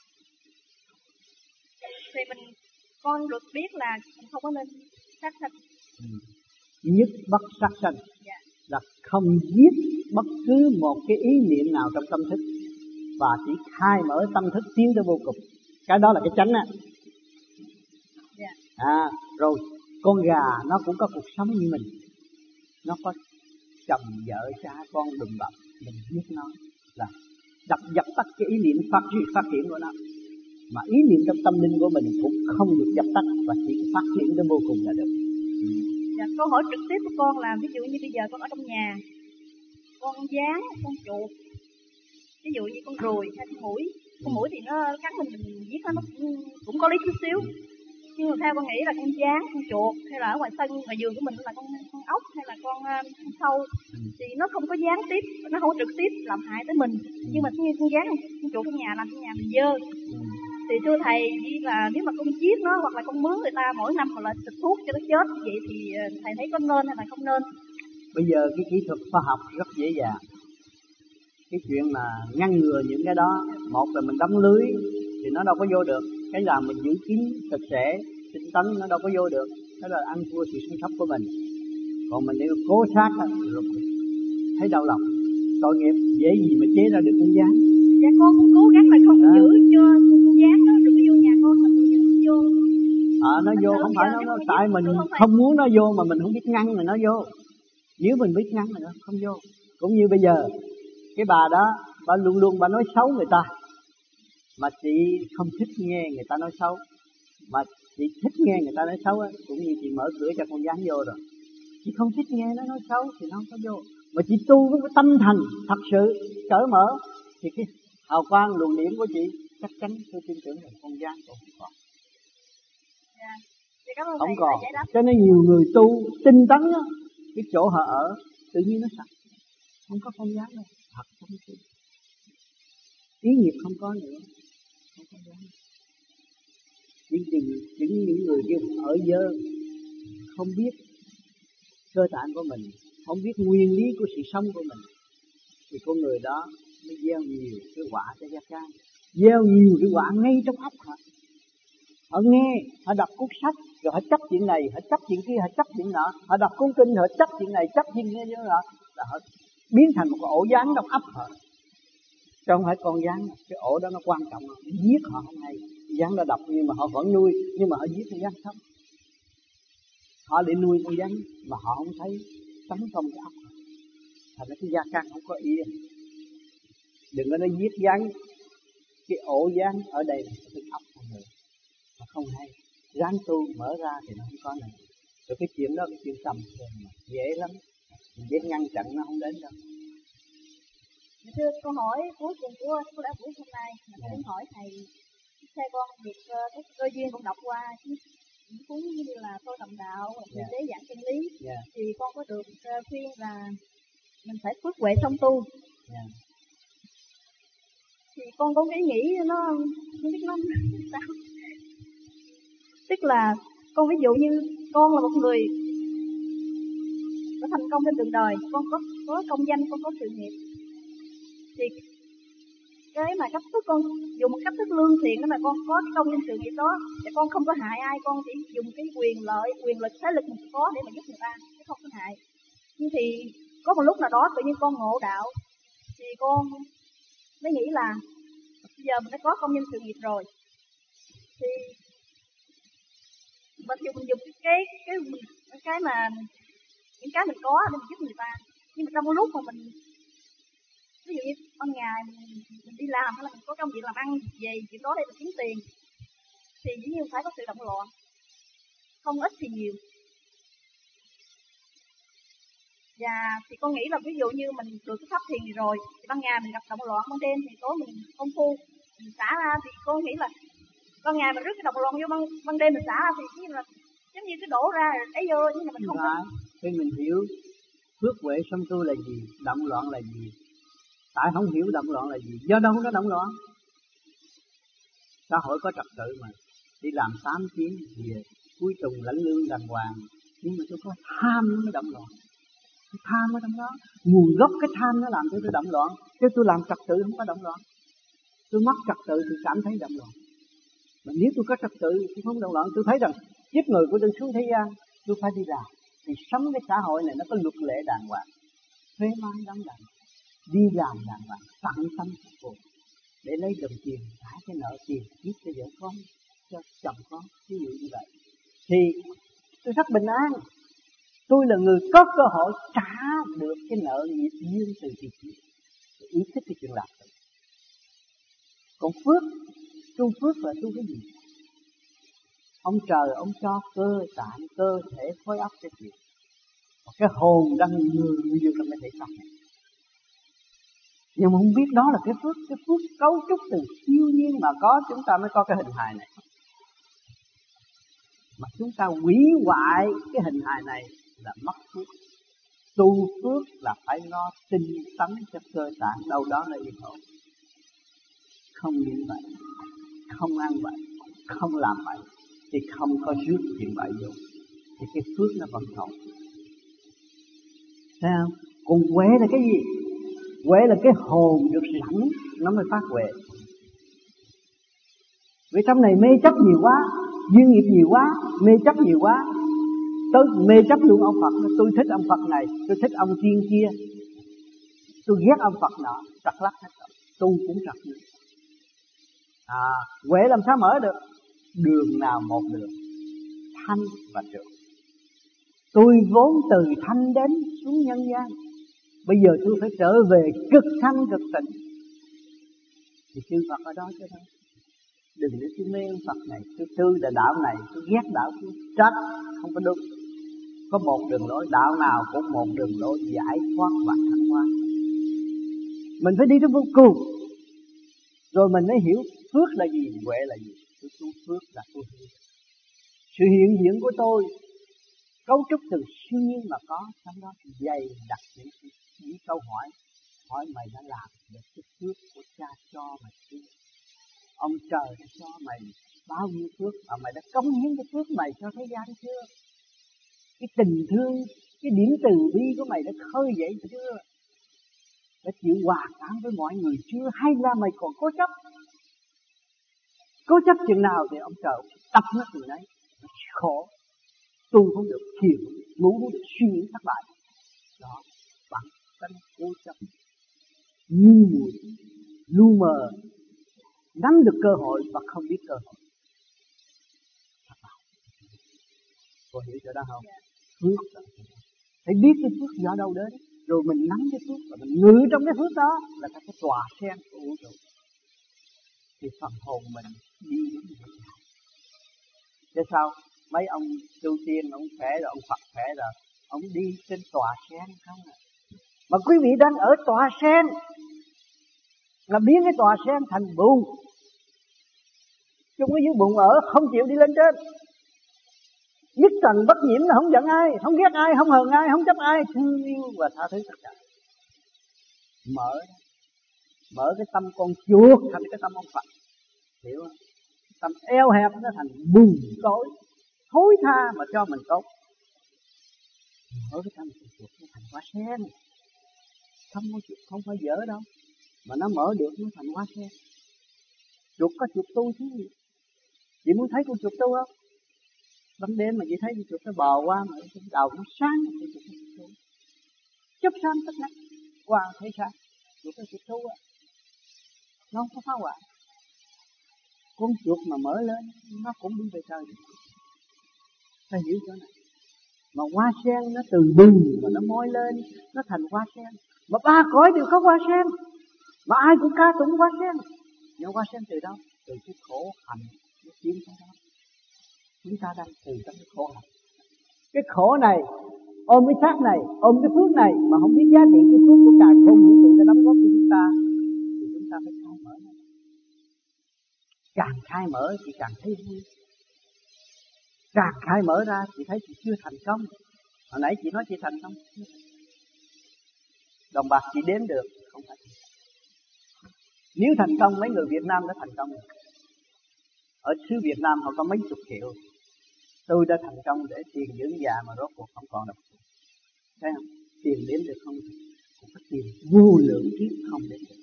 Thì con được biết là không có nên sát sanh. Nhất bất sát sanh là không giết bất cứ một cái ý niệm nào trong tâm thức, và chỉ khai mở tâm thức tiến tới vô cùng. Cái đó là cái chánh á. Rồi con gà nó cũng có cuộc sống như mình, nó có chồng vợ cha con đùm bọc, mình giết nó là dập tắt cái ý niệm phát triển của nó. mà ý niệm trong tâm linh của mình cũng không được dập tắt và chỉ phát triển tới vô cùng là được. Dạ, câu hỏi trực tiếp của con là ví dụ như bây giờ con ở trong nhà, con gián, con chuột, ví dụ như con ruồi hay con muỗi thì nó cắn mình giết nó cũng có lý chút xíu. Nhưng mà theo con nghĩ là con gián, con chuột hay là ở ngoài sân, ngoài vườn của mình là con ốc hay là con sâu thì nó không có gián tiếp, nó không có trực tiếp làm hại tới mình. Nhưng mà như con gián, con chuột trong nhà làm trong nhà mình dơ. Thì thưa thầy, là nếu mà con giết nó hoặc là con mướn người ta mỗi năm hoặc là xịt thuốc cho nó chết vậy thì thầy thấy có nên hay là không nên? Bây giờ cái kỹ thuật khoa học rất dễ dàng. Cái chuyện mà ngăn ngừa những cái đó, một là mình đóng lưới thì nó đâu có vô được. Cái là mình giữ kín sạch sẽ, tinh tấn nó đâu có vô được. Đó là ăn thua sự săn sóc của mình. Còn mình nếu cố sát rồi thấy đau lòng, tội nghiệp, dễ gì mà chế ra được con gián. Dạ con cũng cố gắng là không giữ cho con gián đó đừng có vô nhà con, mà tự nhiên nó vô. Nó vô không phải nó tại mình không muốn nó vô mà mình không biết ngăn rồi nó vô. Nếu mình biết ngăn rồi nó không vô. Cũng như bây giờ cái bà đó, bà luôn luôn bà nói xấu người ta, mà chị không thích nghe người ta nói xấu, mà chị thích nghe người ta nói xấu á, cũng như chị mở cửa cho con gián vô rồi. Chị không thích nghe nó nói xấu thì nó không có vô, mà chị tu với cái tâm thành thật sự cởi mở thì cái hào quang luồng điển của chị chắc chắn tôi tin tưởng là con gián cũng không còn. Không còn. Cho nên nhiều người tu tinh tấn á, cái chỗ họ ở tự nhiên nó sạch, không có con gián đâu, thật không có. Ý nghiệp không có nữa, không có gián. Những người kia ở dơ, không biết cơ tạng của mình, không biết nguyên lý của sự sống của mình, thì con người đó mới gieo nhiều cái quả cho gia can, gieo nhiều cái quả ngay trong óc họ. Họ nghe, họ đọc cuốn sách, rồi họ chấp chuyện này, họ chấp chuyện kia, họ chấp chuyện nọ, họ đọc cuốn kinh, họ chấp chuyện này, chấp chuyện kia nọ, là họ biến thành một cái ổ gián trong óc họ. Chứ không phải con gián, cái ổ đó nó quan trọng, giết họ không hay. Gián đã độc nhưng mà họ vẫn nuôi, nhưng mà họ giết con gián sống. Họ để nuôi con gián mà họ không thấy tấn công cái óc họ. Thành ra cái gia can không có yên. Đừng có nói giết gián, cái ổ gián ở đây là cái óc con người. Mà không hay, ráng tu mở ra thì nó không có nữa. Rồi cái chuyện đó cái chuyện tầm thường mà dễ lắm, mình biết ngăn chặn nó không đến đâu. Thưa câu hỏi cuối cùng của đã buổi hôm nay mà tôi hỏi thầy, theo con việc cái cơ duyên con đọc qua những cuốn như là Tôi Tầm Đạo, Thượng Đế Giảng Chân Lý, thì con có được khuyên là mình phải phước huệ song tu. Thì con có cái nghĩ nó không biết lắm sao. Tức là con ví dụ như con là một người có thành công trên đường đời, con có công danh, con có sự nghiệp, thì cái mà cách thức con dùng một cách thức lương thiện đó mà con có cái công danh sự nghiệp đó, thì con không có hại ai, con chỉ dùng cái quyền lợi, quyền lực, thế lực mình có để mà giúp người ta, chứ không có hại. Nhưng thì có một lúc nào đó tự nhiên con ngộ đạo, thì con mới nghĩ là bây giờ mình đã có công danh sự nghiệp rồi, thì mình dùng cái mà những cái mình có để mình giúp người ta. Nhưng mà trong một lúc mà mình ví dụ như ban ngày mình đi làm hay là mình có công việc làm ăn về chuyện đó để mình kiếm tiền, thì dĩ nhiên phải có sự động loạn, không ít thì nhiều. Và thì con nghĩ là ví dụ như mình được cái pháp thiền này rồi, thì ban ngày mình gặp động loạn, ban đêm thì tối mình công phu mình xả ra, thì con nghĩ là ban ngày mình rước cái động loạn vô, ban đêm mình xả ra thì là giống như cái đổ ra ấy vô, nhưng mà mình không có. Khi mình hiểu phước huệ song tu là gì, động loạn là gì, tại không hiểu động loạn là gì, do đâu nó động loạn. Xã hội có trật tự mà, đi làm 8 tiếng về cuối tuần lãnh lương đàng hoàng, nhưng mà tôi có tham nó mới động loạn. Cái tham ở trong đó, nguồn gốc cái tham nó làm cho tôi động loạn, chứ tôi làm trật tự không có động loạn. Tôi mất trật tự thì cảm thấy động loạn. Mà nếu tôi có trật tự tôi không động loạn. Tôi thấy rằng kiếp người của tôi xuống thế gian, tôi phải đi làm thì sống cái xã hội này nó có luật lệ đàng hoàng, thuế má đàng hoàng, đi làm đàng hoàng, tận tâm phục vụ để lấy đồng tiền trả cái nợ tiền giúp cho vợ con, cho chồng con, ví dụ như vậy thì tôi rất bình an. Tôi là người có cơ hội trả được cái nợ nghiệp duyên từ tiền, ý thức cái chuyện làm. Còn phước Tu phước là tu cái gì? Ông trời ông cho cơ tạng, cơ thể, khối óc cho chịu. Một cái hồn đang ngự vô trong cái thể xác này. Nhưng mà không biết đó là cái phước cấu trúc từ siêu nhiên mà có, chúng ta mới có cái hình hài này. Mà chúng ta hủy hoại cái hình hài này là mất phước. Tu phước là phải lo tinh tấn cho cơ tạng đâu đó là yên ổn. Không như vậy, không ăn vậy, không làm vậy thì không có rước chuyện bại vô, thì cái phước nó vẫn còn. Thấy không? Còn huệ là cái gì? Huệ là cái hồn được sẵn nó mới phát huệ. Vì trong này mê chấp nhiều quá, duyên nghiệp nhiều quá, mê chấp nhiều quá. Tôi mê chấp luôn ông Phật. Tôi thích ông Phật này, tôi thích ông tiên kia, tôi ghét ông Phật nọ, trật lắc hết rồi. Tu cũng trật nữa. Huệ làm sao mở được? Đường nào một đường, thanh và trượt. Tôi vốn từ thanh đến xuống nhân gian, bây giờ tôi phải trở về cực thanh cực tịnh. Thì chư Phật ở đó chứ đâu. Đừng để tôi mê Phật này, tôi là đạo này, tôi ghét đạo tôi trách, không có đúng. Có một đường lối, đạo nào cũng một đường lối giải thoát và thăng hoa. Mình phải đi đến vô cùng, rồi mình mới hiểu phước là gì, huệ là gì. Tôi tu phước là tôi hiểu sự hiện diện của tôi, cấu trúc từ siêu nhiên mà có, trong đó dày đặt những câu hỏi mày đã làm được cái phước của cha cho mày chưa? Ông trời đã cho mày bao nhiêu phước mà mày đã cống hiến cái phước mày cho thế gian chưa? Cái tình thương, cái điểm từ bi của mày đã khơi dậy chưa? Đã chịu hòa cảm với mọi người chưa? Hay là mày còn cố chấp? Cố chấp chừng nào thì ông trời tập nó chừng đấy. Nó khổ, tu không được, thiền không được, ngủ không được, suy nghĩ thất bại. Đó, bản thân cố chấp, ngu muội, lu mờ, nắm được cơ hội và không biết cơ hội. Thất bại. Cô hiểu chỗ đó không? Phước là phải biết cái phước do đâu đến, rồi mình nắm cái phước và mình ngự trong cái phước đó là cái tòa sen của vũ trụ. Thì phần hồn mình đi đến vậy. Thế sao? Mấy ông tu tiên, ông khỏe rồi, ông Phật khỏe rồi, ông đi trên tòa sen không à? Mà quý vị đang ở tòa sen, là biến cái tòa sen thành bùn. Chung với dưới bùn ở, không chịu đi lên trên. Nhất trần bất nhiễm là không giận ai, không ghét ai, không hờn ai, không chấp ai, thương yêu và tha thứ tất cả. Mở cái tâm con chuột thành cái tâm ông Phật, hiểu không? Tâm eo hẹp nó thành bùn tối, thối tha mà cho mình tốt. Mở cái tâm con chuột nó thành hoa sen. Tâm con chuột không phải dở đâu, mà nó mở được nó thành hoa sen. Chuột có chuột tu chứ gì? Chị muốn thấy con chuột tu không? Ban đêm mà chị thấy con chuột nó bò qua mà cái đầu nó sáng thì chuột nó tu. Chớp sáng tất nát qua thấy sáng, chuột nó chuột tu á, nó không có phá hoại. Con chuột mà mở lên nó cũng đi về trời. Phải hiểu chỗ này. Mà hoa sen nó từ bùn mà nó môi lên, nó thành hoa sen. Mà ba cõi đều có hoa sen, mà ai cũng ca tụng hoa sen. Nhưng hoa sen từ đâu? Từ cái khổ hạnh nó tiến tới đó. Chúng ta đang từ trong cái khổ hạnh. Cái khổ này, ôm cái xác này, ôm cái phước này mà không biết giá trị cái phước của cả không vũ trụ đã đóng góp cho chúng ta, thì chúng ta phải khai mở nó. Càng khai mở thì càng thấy vui. Càng khai mở ra chị thấy chị chưa thành công. Hồi nãy chị nói chị thành công. Đồng bạc chị đếm được, không phải. Nếu thành công, mấy người Việt Nam đã thành công. Ở xứ Việt Nam họ có mấy chục triệu. Tôi đã thành công để tiền dưỡng già mà rốt cuộc không còn đâu. Thấy không? Tiền đếm được không? Cũng có tiền vô lượng kiếp không đếm được.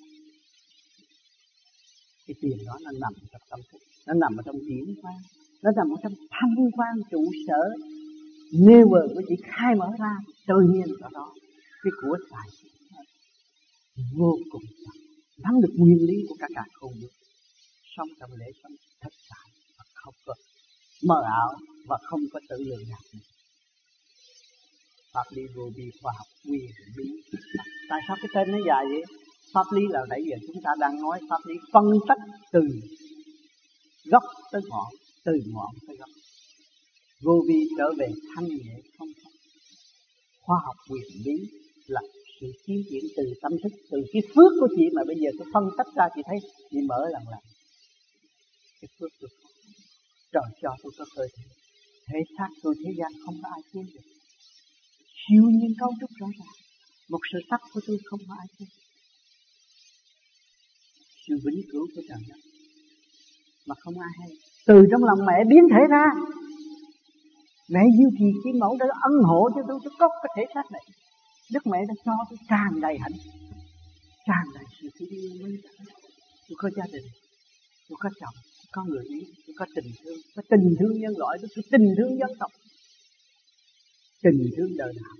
Cái tiền đó nó nằm trong tâm thức, nó nằm ở trong điển quang, nó nằm ở trong thanh quang trụ sở. Never của chị khai mở ra, tự nhiên ở đó. Cái của tài vô cùng thật, nắm được nguyên lý của cả không vũ trụ, sống trong lễ sống thật tại và không có mờ ảo và không có tự lường gạt. Pháp lý vô vi, khoa học nguyên lý. Tại sao cái tên nó dài vậy? Pháp lý là nãy giờ chúng ta đang nói pháp lý phân tích từ gốc tới ngọn, từ ngọn tới gốc. Vô vi trở về thanh nhẹ không không. Khoa học quyền bí là sự tiến triển từ tâm thức, từ cái phước của chị mà bây giờ tôi phân tách ra, chị thấy chị mở lần cái phước của tôi. Trời cho tôi có cơ thể xác tôi thế gian không có ai chế được. Siêu nhiên cấu trúc rõ ràng, một sự tắc của tôi không có ai chế. Sự vĩnh cửu của trời đất mà không ai hay. Từ trong lòng mẹ biến thể ra, mẹ diêu trì cái mẫu đã ân hộ cho tôi có cái thể xác này. Đức mẹ đã cho tôi tràn đầy hạnh, tràn đầy sự yêu mến. Tôi có gia đình, tôi có chồng, có người yêu, tôi có tình thương nhân loại, tôi có tình thương dân tộc, tình thương đời đạo.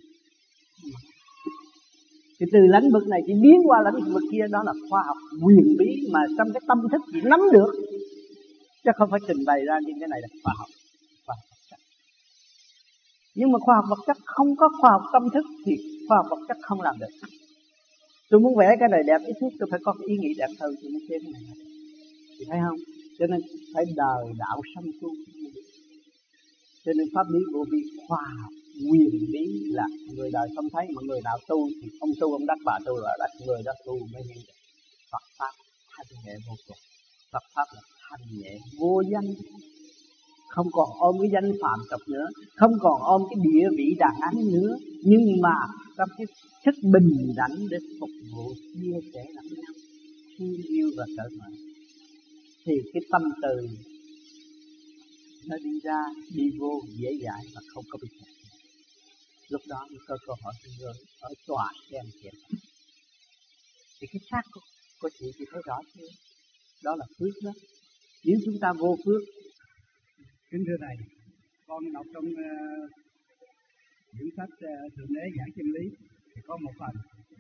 Thì từ lĩnh vực này chỉ biến qua lĩnh vực kia, đó là khoa học quyền bí mà trong cái tâm thức chỉ nắm được, chứ không phải trình bày ra như cái này là khoa học vật chất. Nhưng mà khoa học vật chất không có khoa học tâm thức thì khoa học vật chất không làm được. Tôi muốn vẽ cái này đẹp ít nhất tôi phải có cái ý nghĩ đẹp hơn thì mới xem cái này. Thì thấy không? Cho nên phải đời đạo song tu. Cho nên pháp lý vô vi khoa học quyền bí là người đời không thấy, mà người nào tu thì ông tu ông đắc, bà tu là đắc, người đó tu mới hiểu được. Phật pháp thanh nhẹ vô cùng. Phật pháp là thanh nhẹ vô danh, không còn ôm cái danh phạm tục nữa, không còn ôm cái địa vị đàn anh nữa, nhưng mà trong cái thức bình đẳng để phục vụ chia sẻ lẫn nhau, thương yêu và cởi mở, thì cái tâm từ nó đi ra đi vô dễ dãi và không có bị kẹt. Lúc đó mới có cơ hội người ở tòa xem hiện. Thì cái xác của chị thấy rõ chưa? Đó là phước đó. Nếu chúng ta vô phước. Kính thưa thầy, con đọc trong quyển sách Thượng Đế Giảng Chân Lý thì có một phần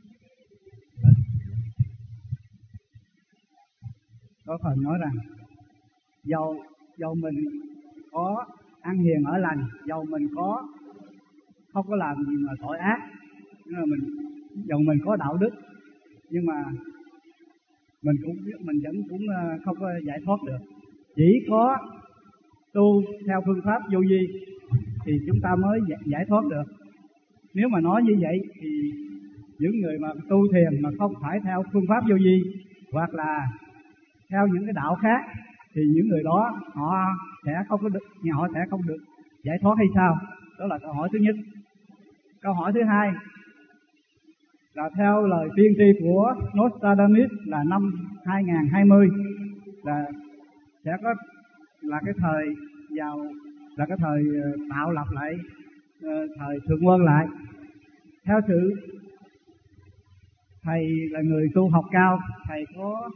có phần nói rằng dầu mình có ăn hiền ở lành, dầu mình có không có làm gì mà tội ác, nhưng mà dầu mình có đạo đức, nhưng mà mình vẫn cũng không có giải thoát được. Chỉ có tu theo phương pháp vô vi thì chúng ta mới giải thoát được. Nếu mà nói như vậy thì những người mà tu thiền mà không phải theo phương pháp vô vi hoặc là theo những cái đạo khác thì những người đó họ sẽ không được giải thoát hay sao? Đó là câu hỏi thứ nhất. Câu hỏi thứ hai là theo lời tiên tri của Nostradamus là năm 2020 là sẽ có là cái thời tạo lập lại thời thượng quân lại. Theo sự thầy là người tu học cao, thầy có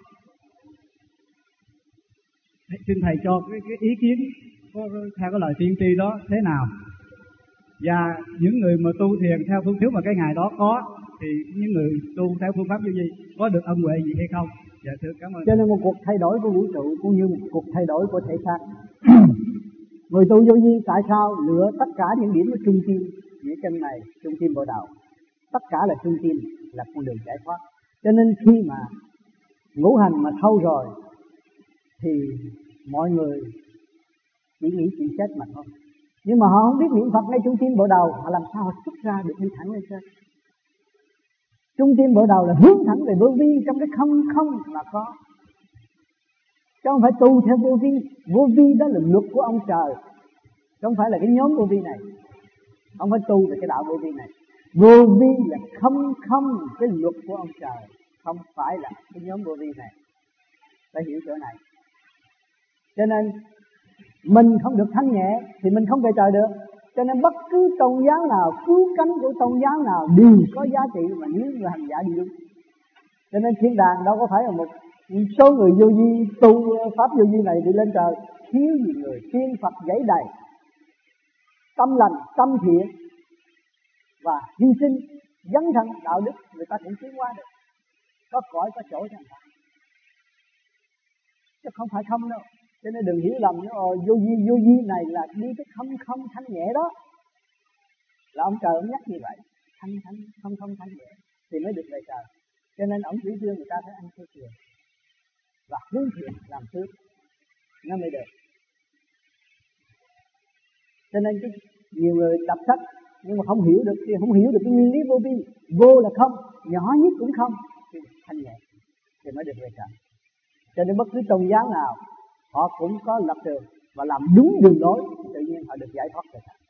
xin thầy cho cái ý kiến theo cái lời tiên tri đó thế nào, và những người mà tu thiền theo phương thức mà cái ngày đó có thì những người tu theo phương pháp như gì có được ân huệ gì hay không? Dạ thưa cảm ơn. Cho nên một cuộc thay đổi của vũ trụ cũng như một cuộc thay đổi của thể xác. Người tu vô vi tại sao lựa tất cả những điểm ở trung tim giữa chân này, trung tim bộ đầu, tất cả là trung tim, là con đường giải thoát. Cho nên khi mà ngũ hành mà thâu rồi thì mọi người chỉ nghĩ chuyện chết mà thôi. Nhưng mà họ không biết niệm Phật ngay trung tim bộ đầu, họ làm sao họ xuất ra được đi thẳng lên trên. Trung tim bộ đầu là hướng thẳng về vô vi, trong cái không không mà có. Chứ không phải tu theo vô vi. Vô vi đó là luật của ông trời, chứ không phải là cái nhóm vô vi này. Không phải tu về cái đạo vô vi này. Vô vi là không không, cái luật của ông trời, không phải là cái nhóm vô vi này. Phải hiểu chỗ này. Cho nên mình không được thanh nhẹ thì mình không về trời được. Cho nên bất cứ tôn giáo nào, cứu cánh của tôn giáo nào đều có giá trị mà nếu người hành giả đi đúng. Cho nên thiên đàng đâu có phải là một số người vô vi tu pháp vô vi này đi lên trời. Thiếu gì người tiên Phật dãy đầy, tâm lành, tâm thiện và hy sinh, dấn thân đạo đức, người ta cũng tiến qua được. Có cõi có chỗ cho người ta, chứ không phải không đâu. Cho nên đừng hiểu lầm nữa, vô vi này là đi cái không thanh nhẹ đó. Là ông trời ông nhắc như vậy, không thanh nhẹ thì mới được về trời. Cho nên ông chỉ đưa người ta phải ăn theo thiền và hướng thiện làm phước. nó mới được. Cho nên nhiều người đọc sách nhưng mà không hiểu được cái nguyên lý vô vi. Vô là không, nhỏ nhất cũng không, thì thanh nhẹ thì mới được về trời. Cho nên bất cứ tôn giáo nào họ cũng có lập trường và làm đúng đường lối, tự nhiên họ được giải thoát về trời.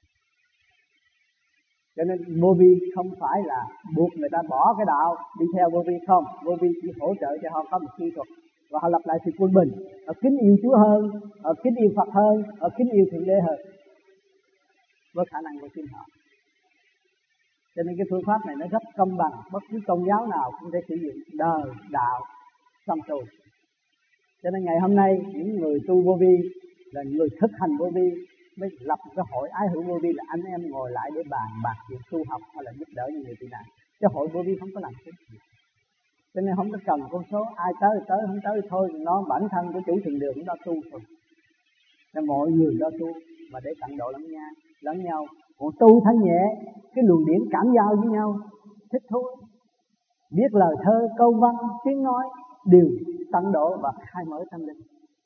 Cho nên vô vi không phải là buộc người ta bỏ cái đạo đi theo vô vi không. Vô vi chỉ hỗ trợ cho họ có một kỹ thuật và họ lập lại sự quân bình. Họ kính yêu Chúa hơn, họ kính yêu Phật hơn, họ kính yêu Thượng Đế hơn với khả năng của chính họ. Cho nên cái phương pháp này nó rất công bằng. Bất cứ tôn giáo nào cũng thể sử dụng đời, đạo, xong tu. Cho nên ngày hôm nay những người tu vô vi là người thực hành vô vi mới lập cái hội ái hữu vô vi, là anh em ngồi lại để bàn bạc chuyện tu học hay là giúp đỡ những người tị nạn. Cái hội vô vi không có làm cái gì. Cho nên không có cần con số ai tới không tới thôi, nó bản thân của chủ thượng đường đó tu thôi. Nên mọi người đó tu mà để tận độ lẫn nhau. Còn tu thanh nhẹ, cái luồng điển cảm giao với nhau, thích thú, biết lời thơ, câu văn, tiếng nói đều tận độ và khai mở tâm linh.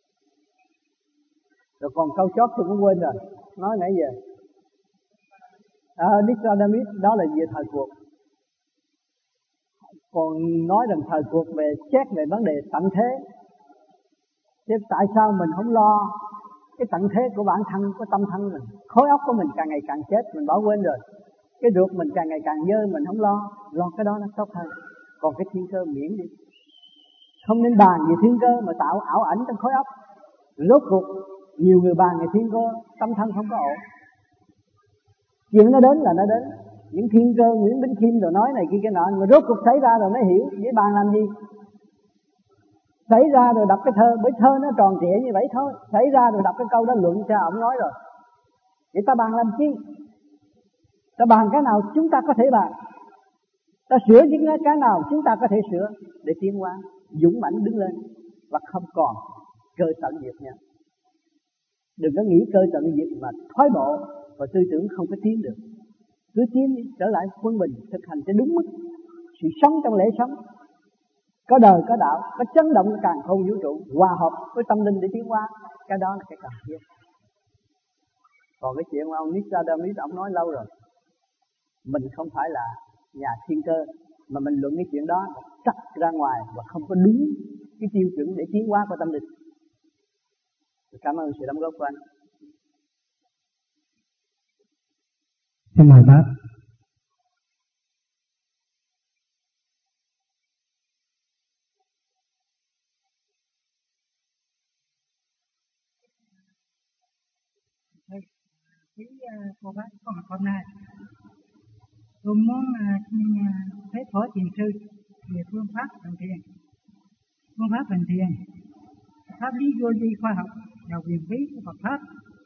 Rồi còn câu chót tôi cũng quên rồi, nói nãy giờ. Nicodemus đó là về thời cuộc. Còn nói rằng thời cuộc về xét về vấn đề tận thế. Chứ tại sao mình không lo cái tận thế của bản thân, của tâm thân mình? Khối óc của mình càng ngày càng chết, mình bỏ quên rồi. Cái ruột mình càng ngày càng dơ, mình không lo cái đó nó tốt hơn. Còn cái thiên cơ miễn đi. Không nên bàn về thiên cơ mà tạo ảo ảnh trong khối óc. Rốt cuộc nhiều người bàn về thiên cơ, tâm thân không có ổn. Chuyện nó đến là nó đến. Những thiên cơ Nguyễn Bính Khiêm rồi nói này kia cái nọ, mà rốt cuộc xảy ra rồi mới hiểu. Với bàn làm gì? Xảy ra rồi đọc cái thơ, bởi thơ nó tròn trịa như vậy thôi. Xảy ra rồi đọc cái câu đó luận cho ông nói rồi. Vậy ta bàn làm chi? Ta bàn cái nào chúng ta có thể bàn. Ta sửa những cái nào chúng ta có thể sửa để tiến hóa, dũng mãnh đứng lên và không còn cơ tận diệt nhau. Đừng có nghĩ cơ tận diệt mà thoái bộ và tư tưởng không có tiến được. Cứ tiến trở lại quân bình, thực hành cho đúng mức. Sự sống trong lễ sống, có đời có đạo, có chấn động càn khôn vũ trụ, hòa hợp với tâm linh để tiến hóa. Cái đó là cái cần thiết. Còn cái chuyện mà ông Nicodemus ông nói lâu rồi, mình không phải là nhà thiên cơ mà mình luận cái chuyện đó cắt ra ngoài và không có đúng cái tiêu chuẩn để tiến hóa của tâm linh. Cảm ơn sự đóng góp của anh. Xin mời bác. Quý cô bác có mặt hôm nay, tôi muốn thấy phó thiền sư về phương pháp hành thiền. Phương pháp hành thiền, pháp lý vô vi khoa học và quyền bí của Phật pháp.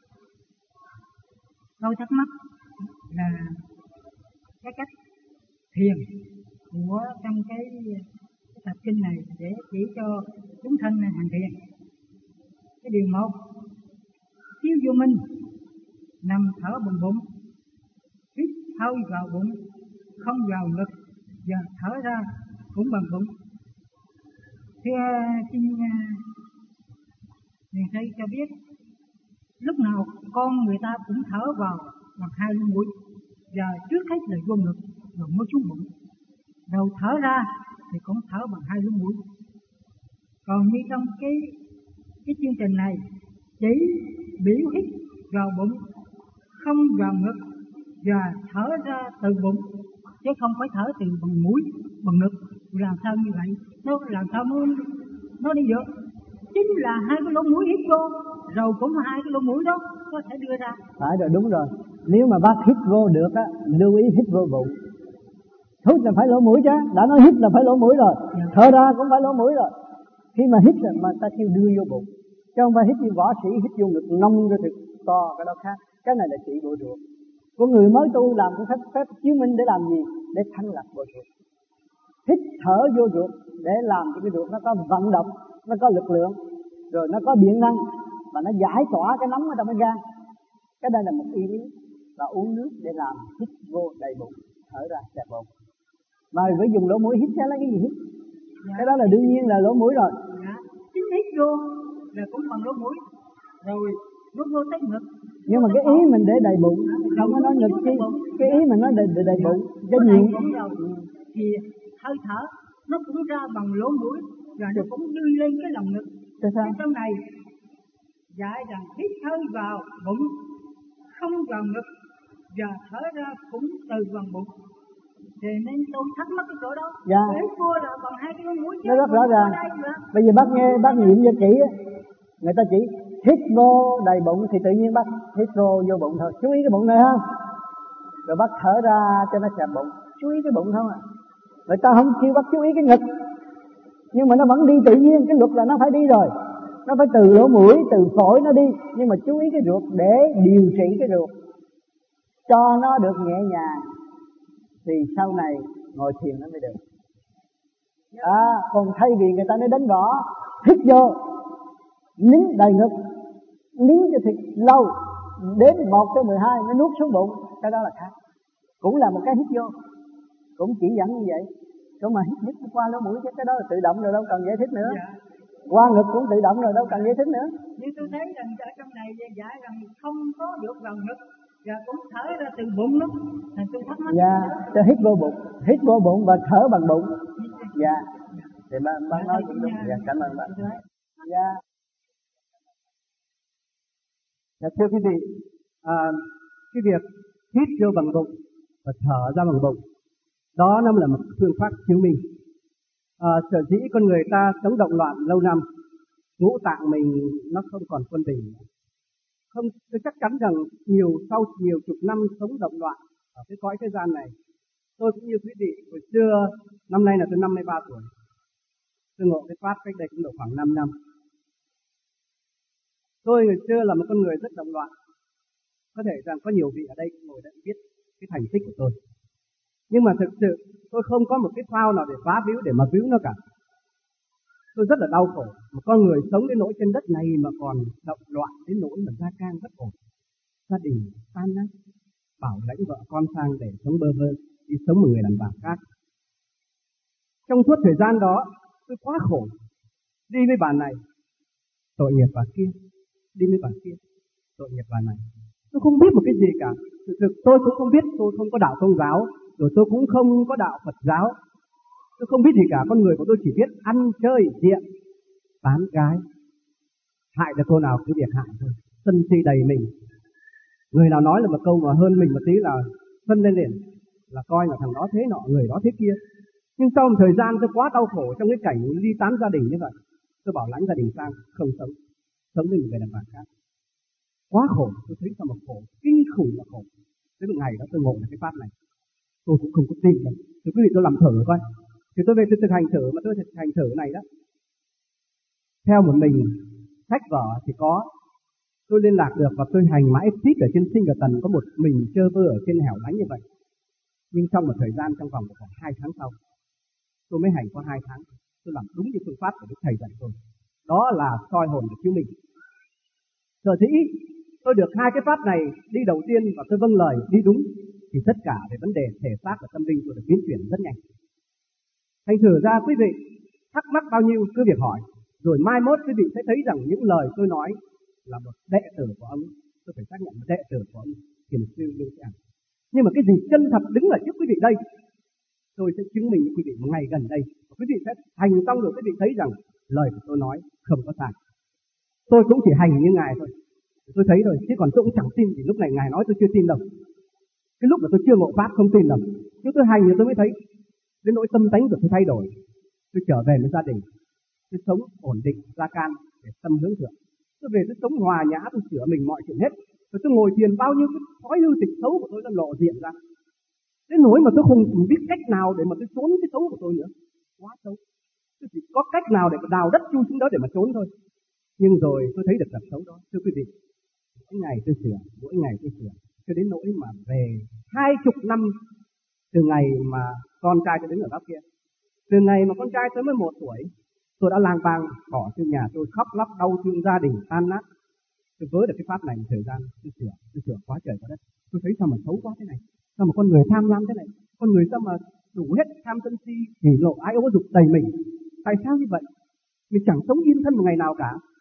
Tôi thắc mắc là cái cách thiền của trong cái tập kinh này để chỉ cho chúng thân hành thiền. Cái điều một, chiếu vô minh, nằm thở bằng bụng, hít hơi vào bụng, không vào ngực, và thở ra cũng bằng bụng. Thưa xin thiền sư cho biết, lúc nào con người ta cũng thở vào bằng hai lỗ mũi, và trước hết là vô ngực rồi mới xuống bụng, đầu thở ra thì cũng thở bằng hai lỗ mũi. Còn như trong cái chương trình này chỉ biểu hít vào bụng, không vào ngực và thở ra từ bụng, chứ không phải thở từ bằng mũi, bằng ngực. Làm sao như vậy? Nó làm sao nó đi được? Chính là hai cái lỗ mũi hít vô, rồi cũng hai cái lỗ mũi đó có thể đưa ra. Phải rồi, đúng rồi. Nếu mà bác hít vô được á, lưu ý hít vô bụng. Hút là phải lỗ mũi chứ, đã nói hít là phải lỗ mũi rồi. Thở ra cũng phải lỗ mũi rồi. Khi mà hít là mà ta kêu đưa vô bụng, chứ không phải hít như võ sĩ hít vô ngực nông ra thực to, cái đó khác. Cái này là trị bộ ruột. Của người mới tu làm cái phép chiếu minh để làm gì? Để thanh lọc bộ ruột. Hít thở vô ruột để làm cho cái ruột nó có vận động, nó có lực lượng, rồi nó có điện năng và nó giải tỏa cái nóng ở trong cái gan. Cái đây là một ý lý. Và uống nước để làm hít vô đầy bụng, thở ra xẹp bụng. Mà phải dùng lỗ mũi hít sẽ lấy cái gì hít? Cái đó là đương nhiên là lỗ mũi rồi. Chính hít vô là cũng bằng lỗ mũi, rồi nó vô tới ngực. Nhưng mà cái ý mình để đầy bụng, không có nói ngực chi. Cái ý mình nói đầy bụng, cái gì? Thì hơi thở nó cũng ra bằng lỗ mũi và nó cũng đi lên cái lòng ngực. Tại sao? Trong này dạy rằng hít hơi vào bụng, không vào ngực, và thở ra cũng từ bằng bụng. Thì nên tôi thắc mắc cái chỗ đó. Dạ. Hít vô là bằng hai cái mũi chứ. Nó rất rõ ràng. Bây giờ bác nghiệm cho kỹ á, người ta chỉ hít vô đầy bụng thì tự nhiên bác hít vô bụng thôi. Chú ý cái bụng này không? Rồi bác thở ra cho nó xẹp bụng. Chú ý cái bụng không à? Người ta không kêu bác chú ý cái ngực, nhưng mà nó vẫn đi tự nhiên. Cái luật là nó phải đi rồi, nó phải từ lỗ mũi, từ phổi nó đi. Nhưng mà chú ý cái ruột để điều trị cái ruột cho nó được nhẹ nhàng, thì sau này ngồi thiền nó mới được. Còn thay vì người ta nói đánh võ, hít vô nín đầy ngực, nín cho thiệt lâu, đến 1 tới 12 nó nuốt xuống bụng, cái đó là khác. Cũng là một cái hít vô, cũng chỉ dẫn như vậy. Còn mà hít qua lỗ mũi chứ cái đó là tự động rồi, đâu cần giải thích nữa. Qua ngực cũng tự động rồi, đâu cần giải thích nữa. Nhưng tôi thấy rằng ở trong này giải rằng không có được vào ngực và cũng thở ra từ bụng lắm. Thì tôi thắc mắc. Dạ, cho hít vô bụng và thở bằng bụng. Dạ. Thì bác nói cũng đúng. Dạ, cảm ơn bác. Dạ. Dạ, thưa quý vị, cái việc hít vô bằng bụng và thở ra bằng bụng, đó nó là một phương pháp chứng minh. Sở dĩ con người ta sống động loạn lâu năm, ngũ tạng mình nó không còn quân bình. Không, tôi chắc chắn rằng sau nhiều chục năm sống động loạn ở cái cõi thế gian này, tôi cũng như quý vị hồi xưa, năm nay là tôi 53 tuổi, tôi ngộ cái pháp cách đây cũng độ khoảng 5 năm. Tôi ngày xưa là một con người rất động loạn, có thể rằng có nhiều vị ở đây cũng ngồi đây biết cái thành tích của tôi. Nhưng mà thực sự tôi không có một cái phao nào để phá víu, để mà víu nó cả. Tôi rất là đau khổ. Một con người sống đến nỗi trên đất này mà còn động loạn đến nỗi mà gia can bất ổn, gia đình tan nát, bảo lãnh vợ con sang để sống bơ vơ, đi sống một người đàn bà khác. Trong suốt thời gian đó tôi quá khổ. Đi với bà này tội nghiệp bà kia, đi với bà kia tội nghiệp bà này. Tôi không biết một cái gì cả. Thực sự tôi cũng không biết, tôi không có đạo Công giáo, rồi tôi cũng không có đạo Phật giáo. Tôi không biết gì cả. Con người của tôi chỉ biết ăn chơi diện, tán gái, hại được cô nào cứ việc hại thôi, sân si đầy mình. Người nào nói là một câu mà hơn mình một tí là phân lên liền, là coi là thằng đó thế nọ, người đó thế kia. Nhưng sau một thời gian tôi quá đau khổ trong cái cảnh ly tán gia đình như vậy, tôi bảo lãnh gia đình sang, không sống với một người đàn bà khác. Quá khổ, tôi thấy sao mà khổ, kinh khủng là khổ. Tới một ngày đó tôi ngộ được cái pháp này, tôi cũng không có tin đâu. Thì quý vị tôi làm thử coi. Thì tôi về tôi thực hành thử, mà tôi thực hành thử này đó. Theo một mình, sách vở thì có, tôi liên lạc được và tôi hành mãi tít ở trên Sinh và Tần, có một mình chơ vơ ở trên hẻo lánh như vậy. Nhưng trong một thời gian trong vòng khoảng 2 tháng sau, tôi mới hành qua 2 tháng, tôi làm đúng như phương pháp của Đức Thầy dạy tôi. Đó là soi hồn để cứu mình. Sở dĩ tôi được 2 cái pháp này đi đầu tiên và tôi vâng lời đi đúng, thì tất cả về vấn đề thể xác và tâm linh tôi được biến chuyển rất nhanh. Thành thử ra quý vị thắc mắc bao nhiêu cứ việc hỏi, rồi mai mốt quý vị sẽ thấy rằng những lời tôi nói là một đệ tử của ông. Tôi phải xác nhận một đệ tử của ông Thiền sư Lưu Thế Hằng. Nhưng mà cái gì chân thật đứng ở trước quý vị đây, tôi sẽ chứng minh với quý vị một ngày gần đây. Và quý vị sẽ hành xong rồi quý vị thấy rằng lời của tôi nói không có sai. Tôi cũng chỉ hành như Ngài thôi, tôi thấy rồi, chứ còn tôi cũng chẳng tin gì. Lúc này Ngài nói tôi chưa tin đâu. Cái lúc mà tôi chưa ngộ pháp không tin đâu. Nhưng tôi hành rồi tôi mới thấy đến nỗi tâm tánh của tôi thay đổi. Tôi trở về với gia đình, tôi sống ổn định, gia can để tâm hướng thượng. Tôi về tôi sống hòa nhã, tôi sửa mình mọi chuyện hết. Rồi tôi ngồi thiền, bao nhiêu cái thói hư tịch xấu của tôi nó lộ diện ra. Đến nỗi mà tôi không biết cách nào để mà tôi trốn cái xấu của tôi nữa. Quá xấu. Tôi chỉ có cách nào để mà đào đất chui xuống đó để mà trốn thôi. Nhưng rồi tôi thấy được tật xấu đó. Thưa quý vị, mỗi ngày tôi sửa, cho đến nỗi mà về 20 năm từ ngày mà con trai tôi đứng ở góc kia. Từ ngày mà con trai tôi mới 1 tuổi, tôi đã lang bang bỏ từ nhà, tôi khóc lóc đau thương, gia đình tan nát. Tôi vớ được cái pháp này một thời gian, tôi sửa quá trời quá đất. Tôi thấy sao mà xấu quá thế này, sao mà con người tham lam thế này, con người sao mà đủ hết tham sân si, hỉ nộ ái ố dục đầy mình. Tại sao như vậy? Mình chẳng sống yên thân một ngày nào cả.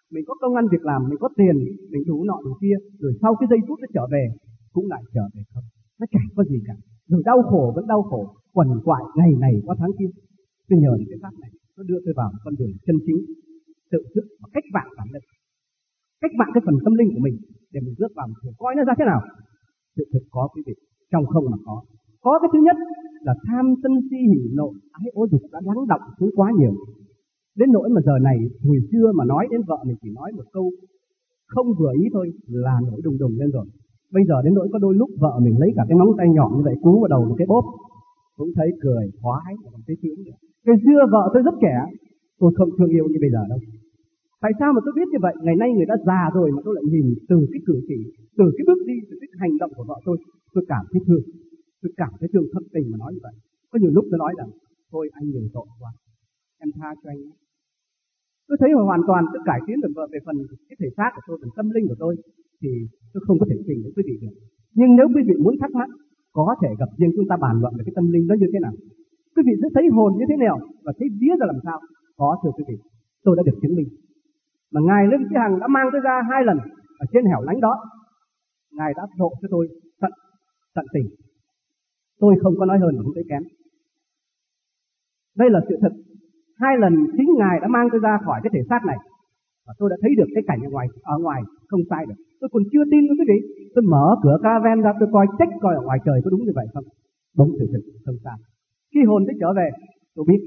mình có công ăn việc làm, mình có tiền, mình đủ nọ đủ kia, rồi sau cái giây phút nó trở về cũng lại trở về không, nó chẳng có gì cả. Rồi đau khổ vẫn đau khổ, quằn quại ngày này qua tháng kia. Tôi nhờ những cái pháp này, nó đưa tôi vào con đường chân chính, tự thức và cách mạng bản thân, cách mạng cái phần tâm linh của mình để mình bước vào một coi nó ra thế nào. Sự thực có quý vị, trong không mà có. Có cái thứ nhất là tham sân si hỉ nộ ái ố dục đã lắng đọng xuống quá nhiều. Đến nỗi mà giờ này hồi xưa mà nói đến vợ mình chỉ nói một câu không vừa ý thôi là nổi đùng đùng lên rồi. Bây giờ đến nỗi có đôi lúc vợ mình lấy cả cái móng tay nhọn như vậy cú vào đầu một cái bốp cũng thấy cười khoái mà còn thấy sướng nữa. Ngày xưa vợ tôi rất trẻ, tôi không thương yêu như bây giờ đâu. Tại sao mà tôi biết như vậy? Ngày nay người ta già rồi mà tôi lại nhìn từ cái cử chỉ, từ cái bước đi, từ cái hành động của vợ tôi cảm thấy thương. Tôi cảm thấy thương thâm tình mà nói như vậy. Có nhiều lúc tôi nói rằng thôi anh nhiều tội quá, em tha cho anh. Tôi thấy hoàn toàn tôi cải tiến được vợ về phần cái thể xác của tôi, phần tâm linh của tôi thì tôi không có thể trình với quý vị được. Nhưng nếu quý vị muốn thắc mắc, có thể gặp riêng chúng ta bàn luận về cái tâm linh đó như thế nào. Quý vị sẽ thấy hồn như thế nào và thấy vía ra làm sao. Có thưa quý vị, tôi đã được chứng minh. Mà Ngài Lương Chí Hằng đã mang tôi ra 2 lần ở trên hẻo lánh đó. Ngài đã độ cho tôi tận tình. Tôi không có nói hơn mà không thấy kém. Đây là sự thật. 2 lần chính Ngài đã mang tôi ra khỏi cái thể xác này và tôi đã thấy được cái cảnh ở ngoài không sai được. Tôi còn chưa tin quý vị. Tôi mở cửa caravan ra, tôi coi ở ngoài trời có đúng như vậy không? Đúng sự thật, không sai. Khi hồn tôi trở về, tôi biết.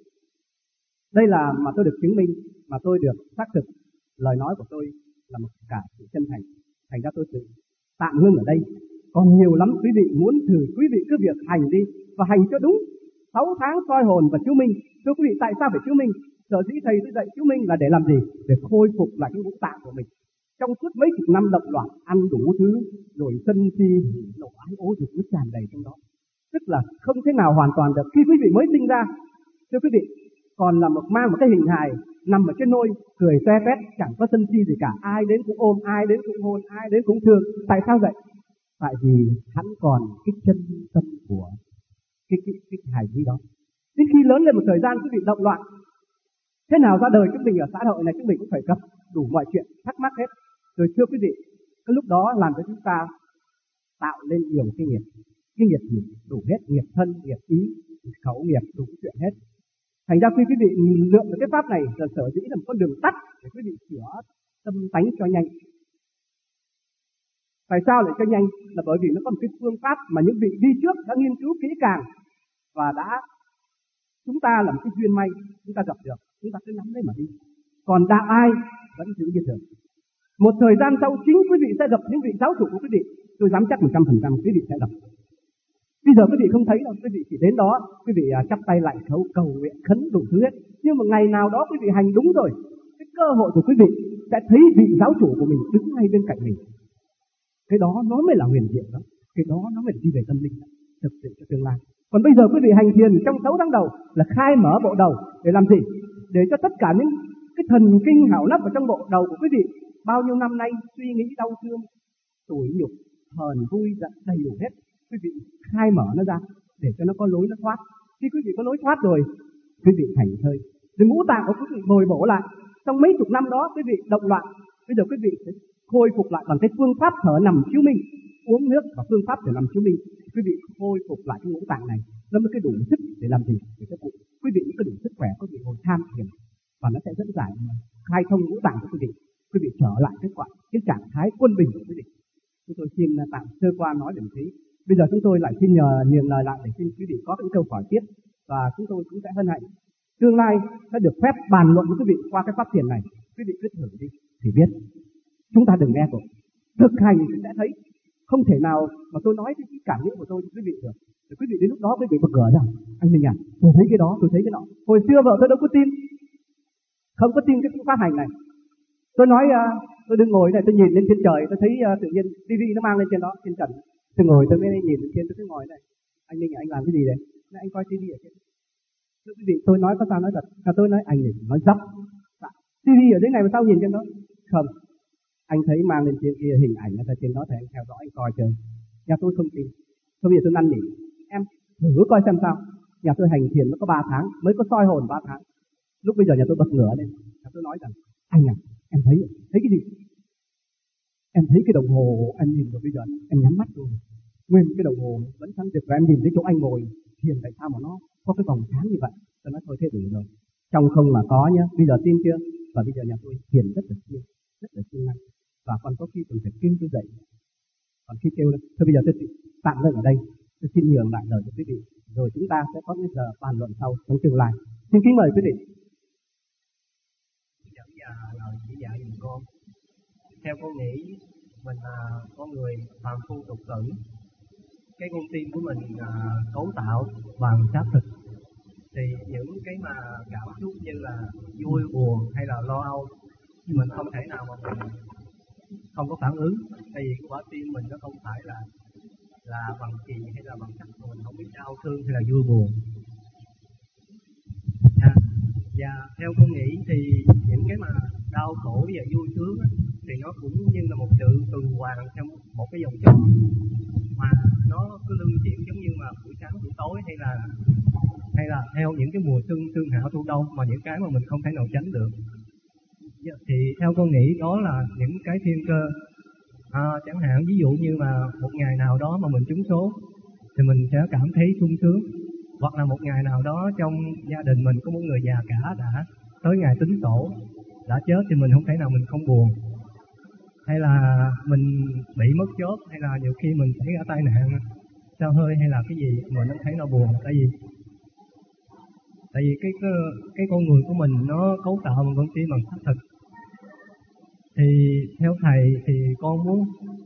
Đây là mà tôi được chứng minh, mà tôi được xác thực lời nói của tôi là một cả sự chân thành. Thành ra tôi tự tạm ngưng ở đây. Còn nhiều lắm quý vị muốn thử, quý vị cứ việc hành đi và hành cho đúng. 6 tháng soi hồn và chiếu minh. Thưa quý vị, tại sao phải chiếu minh? Sở dĩ thầy tôi dạy chiếu minh là để làm gì? Để khôi phục lại cái ngũ tạng của mình. Trong suốt mấy chục năm động loạn, ăn đủ thứ, rồi sân si, nộ ái ố dục nó tràn đầy trong đó. Tức là không thể nào hoàn toàn được. Khi quý vị mới sinh ra, thưa quý vị, còn là mang một cái hình hài nằm ở trên nôi, cười toe toét, chẳng có sân si gì cả. Ai đến cũng ôm, ai đến cũng hôn, ai đến cũng thương. Tại sao vậy? Tại vì hắn còn cái chân tâm của cái hài nhi đó. Đến khi lớn lên một thời gian quý vị động loạn, thế nào ra đời chúng mình ở xã hội này chúng mình cũng phải gặp đủ mọi chuyện thắc mắc hết. Rồi thưa quý vị, cái lúc đó làm cho chúng ta tạo lên nhiều cái nghiệp gì đủ hết, nghiệp thân, nghiệp ý, khẩu nghiệp, đủ chuyện hết. Thành ra khi quý vị lượm được cái pháp này là sở dĩ là một con đường tắt để quý vị sửa tâm tánh cho nhanh. Tại sao lại cho nhanh? Là bởi vì nó có một cái phương pháp mà những vị đi trước đã nghiên cứu kỹ càng và đã chúng ta làm cái duyên may, chúng ta gặp được, chúng ta cứ nắm lấy mà đi. Còn đạo ai vẫn giữ như thường. Một thời gian sau chính quý vị sẽ gặp những vị giáo chủ của quý vị. Tôi dám chắc 100% quý vị sẽ gặp. Bây giờ quý vị không thấy đâu, quý vị chỉ đến đó, quý vị chắp tay lại cầu nguyện khấn đủ thứ hết. Nhưng mà ngày nào đó quý vị hành đúng rồi, cái cơ hội của quý vị sẽ thấy vị giáo chủ của mình đứng ngay bên cạnh mình. Cái đó nó mới là huyền diệu đó, cái đó nó mới là đi về tâm linh, thực sự cho tương lai. Còn bây giờ quý vị hành thiền trong 6 tháng đầu là khai mở bộ đầu để làm gì? Để cho tất cả những cái thần kinh hảo nắp ở trong bộ đầu của quý vị bao nhiêu năm nay suy nghĩ đau thương, tủi nhục, hờn vui giận đầy đủ hết, quý vị khai mở nó ra để cho nó có lối nó thoát. Khi quý vị có lối thoát rồi, quý vị thành thơi, rồi ngũ tạng của quý vị bồi bổ lại. Trong mấy chục năm đó quý vị động loạn, bây giờ quý vị sẽ khôi phục lại bằng cái phương pháp thở nằm chiếu minh, uống nước và phương pháp để nằm chiếu minh. Quý vị khôi phục lại cái ngũ tạng này, nó mới cái đủ sức để làm gì? Để cho quý vị có đủ sức khỏe, quý vị ngồi tham thiền và nó sẽ dẫn giải khai thông ngũ tạng của quý vị trở lại cái trạng thái quân bình của quý vị. Chúng tôi xin tạm sơ qua nói đến tí. Bây giờ chúng tôi lại xin nhờ nhường lời lại để xin quý vị có những câu hỏi tiếp và chúng tôi cũng sẽ hân hạnh tương lai sẽ được phép bàn luận với quý vị qua cái pháp thiền này. Quý vị cứ thử đi thì biết. Chúng ta đừng nghe rồi, thực hành thì sẽ thấy. Không thể nào mà tôi nói cái cảm nghĩ của tôi cho quý vị được. Rồi quý vị đến lúc đó quý vị bật cửa ra, anh Minh à, tôi thấy cái đó, tôi thấy cái nọ. Hồi xưa vợ tôi đâu có tin, không có tin cái phương pháp hành này. Tôi nói tôi đứng ngồi này, tôi nhìn lên trên trời, tôi thấy tự nhiên TV nó mang lên trên đó, trên trần. Tôi ngồi, tôi mới nhìn lên trên, tôi cứ ngồi này. Anh Minh, anh làm cái gì đấy? Anh coi TV ở trên. Thưa quý vị, tôi nói có sao nói thật. Tôi nói anh này nói dấp. TV ở dưới này mà sao nhìn trên đó? Không. Anh thấy mang lên trên kia hình ảnh ở trên đó thì anh theo dõi, anh coi chơi. Nhà tôi không tin. Thôi bây giờ tôi năn nỉ. Em thử coi xem sao. Nhà tôi hành thiền nó có 3 tháng, mới có soi hồn 3 tháng. Lúc bây giờ nhà tôi bật ngửa lên. Nhà tôi nói rằng, anh à, Em thấy cái gì? Em thấy cái đồng hồ anh nhìn rồi, bây giờ em nhắm mắt rồi. Nguyên cái đồng hồ vẫn sáng rực, và em nhìn thấy chỗ anh ngồi thiền, tại sao mà nó có cái vòng sáng như vậy? Tôi nói thôi thế đủ rồi. Trong không mà có nhá, bây giờ tin chưa? Và bây giờ nhà tôi thiền rất là siêng năng. Và còn có khi còn phải kêu tôi dậy. Còn khi kêu lên, thôi bây giờ tôi tạm dừng ở đây. Tôi xin nhường lại lời cho quý vị. Rồi chúng ta sẽ có cái giờ bàn luận sau trong tương lai. Xin kính mời quý vị. Dẫn và lời chỉ dạy dùm con. Theo con nghĩ, mình là con người phàm phu tục tử. Cái con tim của mình cấu tạo bằng xác thịt. Thì những cái mà cảm xúc như là vui, buồn hay là lo âu, mình không thể nào mà mình không có phản ứng. Tại vì cái quả tim mình nó không phải là bằng chì hay là bằng sắt, mình không biết đau thương hay là vui buồn. Và theo con nghĩ thì những cái mà đau khổ và vui sướng thì nó cũng như là một sự tuần hoàn trong một cái vòng tròn mà nó cứ luân chuyển, giống như mà buổi sáng buổi tối hay là theo những cái mùa xuân tương hạ thu đông, mà những cái mà mình không thể nào tránh được. Thì theo con nghĩ đó là những cái thiên cơ. Chẳng hạn ví dụ như mà một ngày nào đó mà mình trúng số thì mình sẽ cảm thấy sung sướng, hoặc là một ngày nào đó trong gia đình mình có một người già cả đã tới ngày tính sổ đã chết thì mình không thể nào mình không buồn, hay là mình bị mất job, hay là nhiều khi mình xảy ra tai nạn xao hơi hay là cái gì mình không thể nào buồn. Tại vì cái con người của mình nó cấu tạo bằng con tim bằng xác thịt. Thì theo thầy thì con muốn,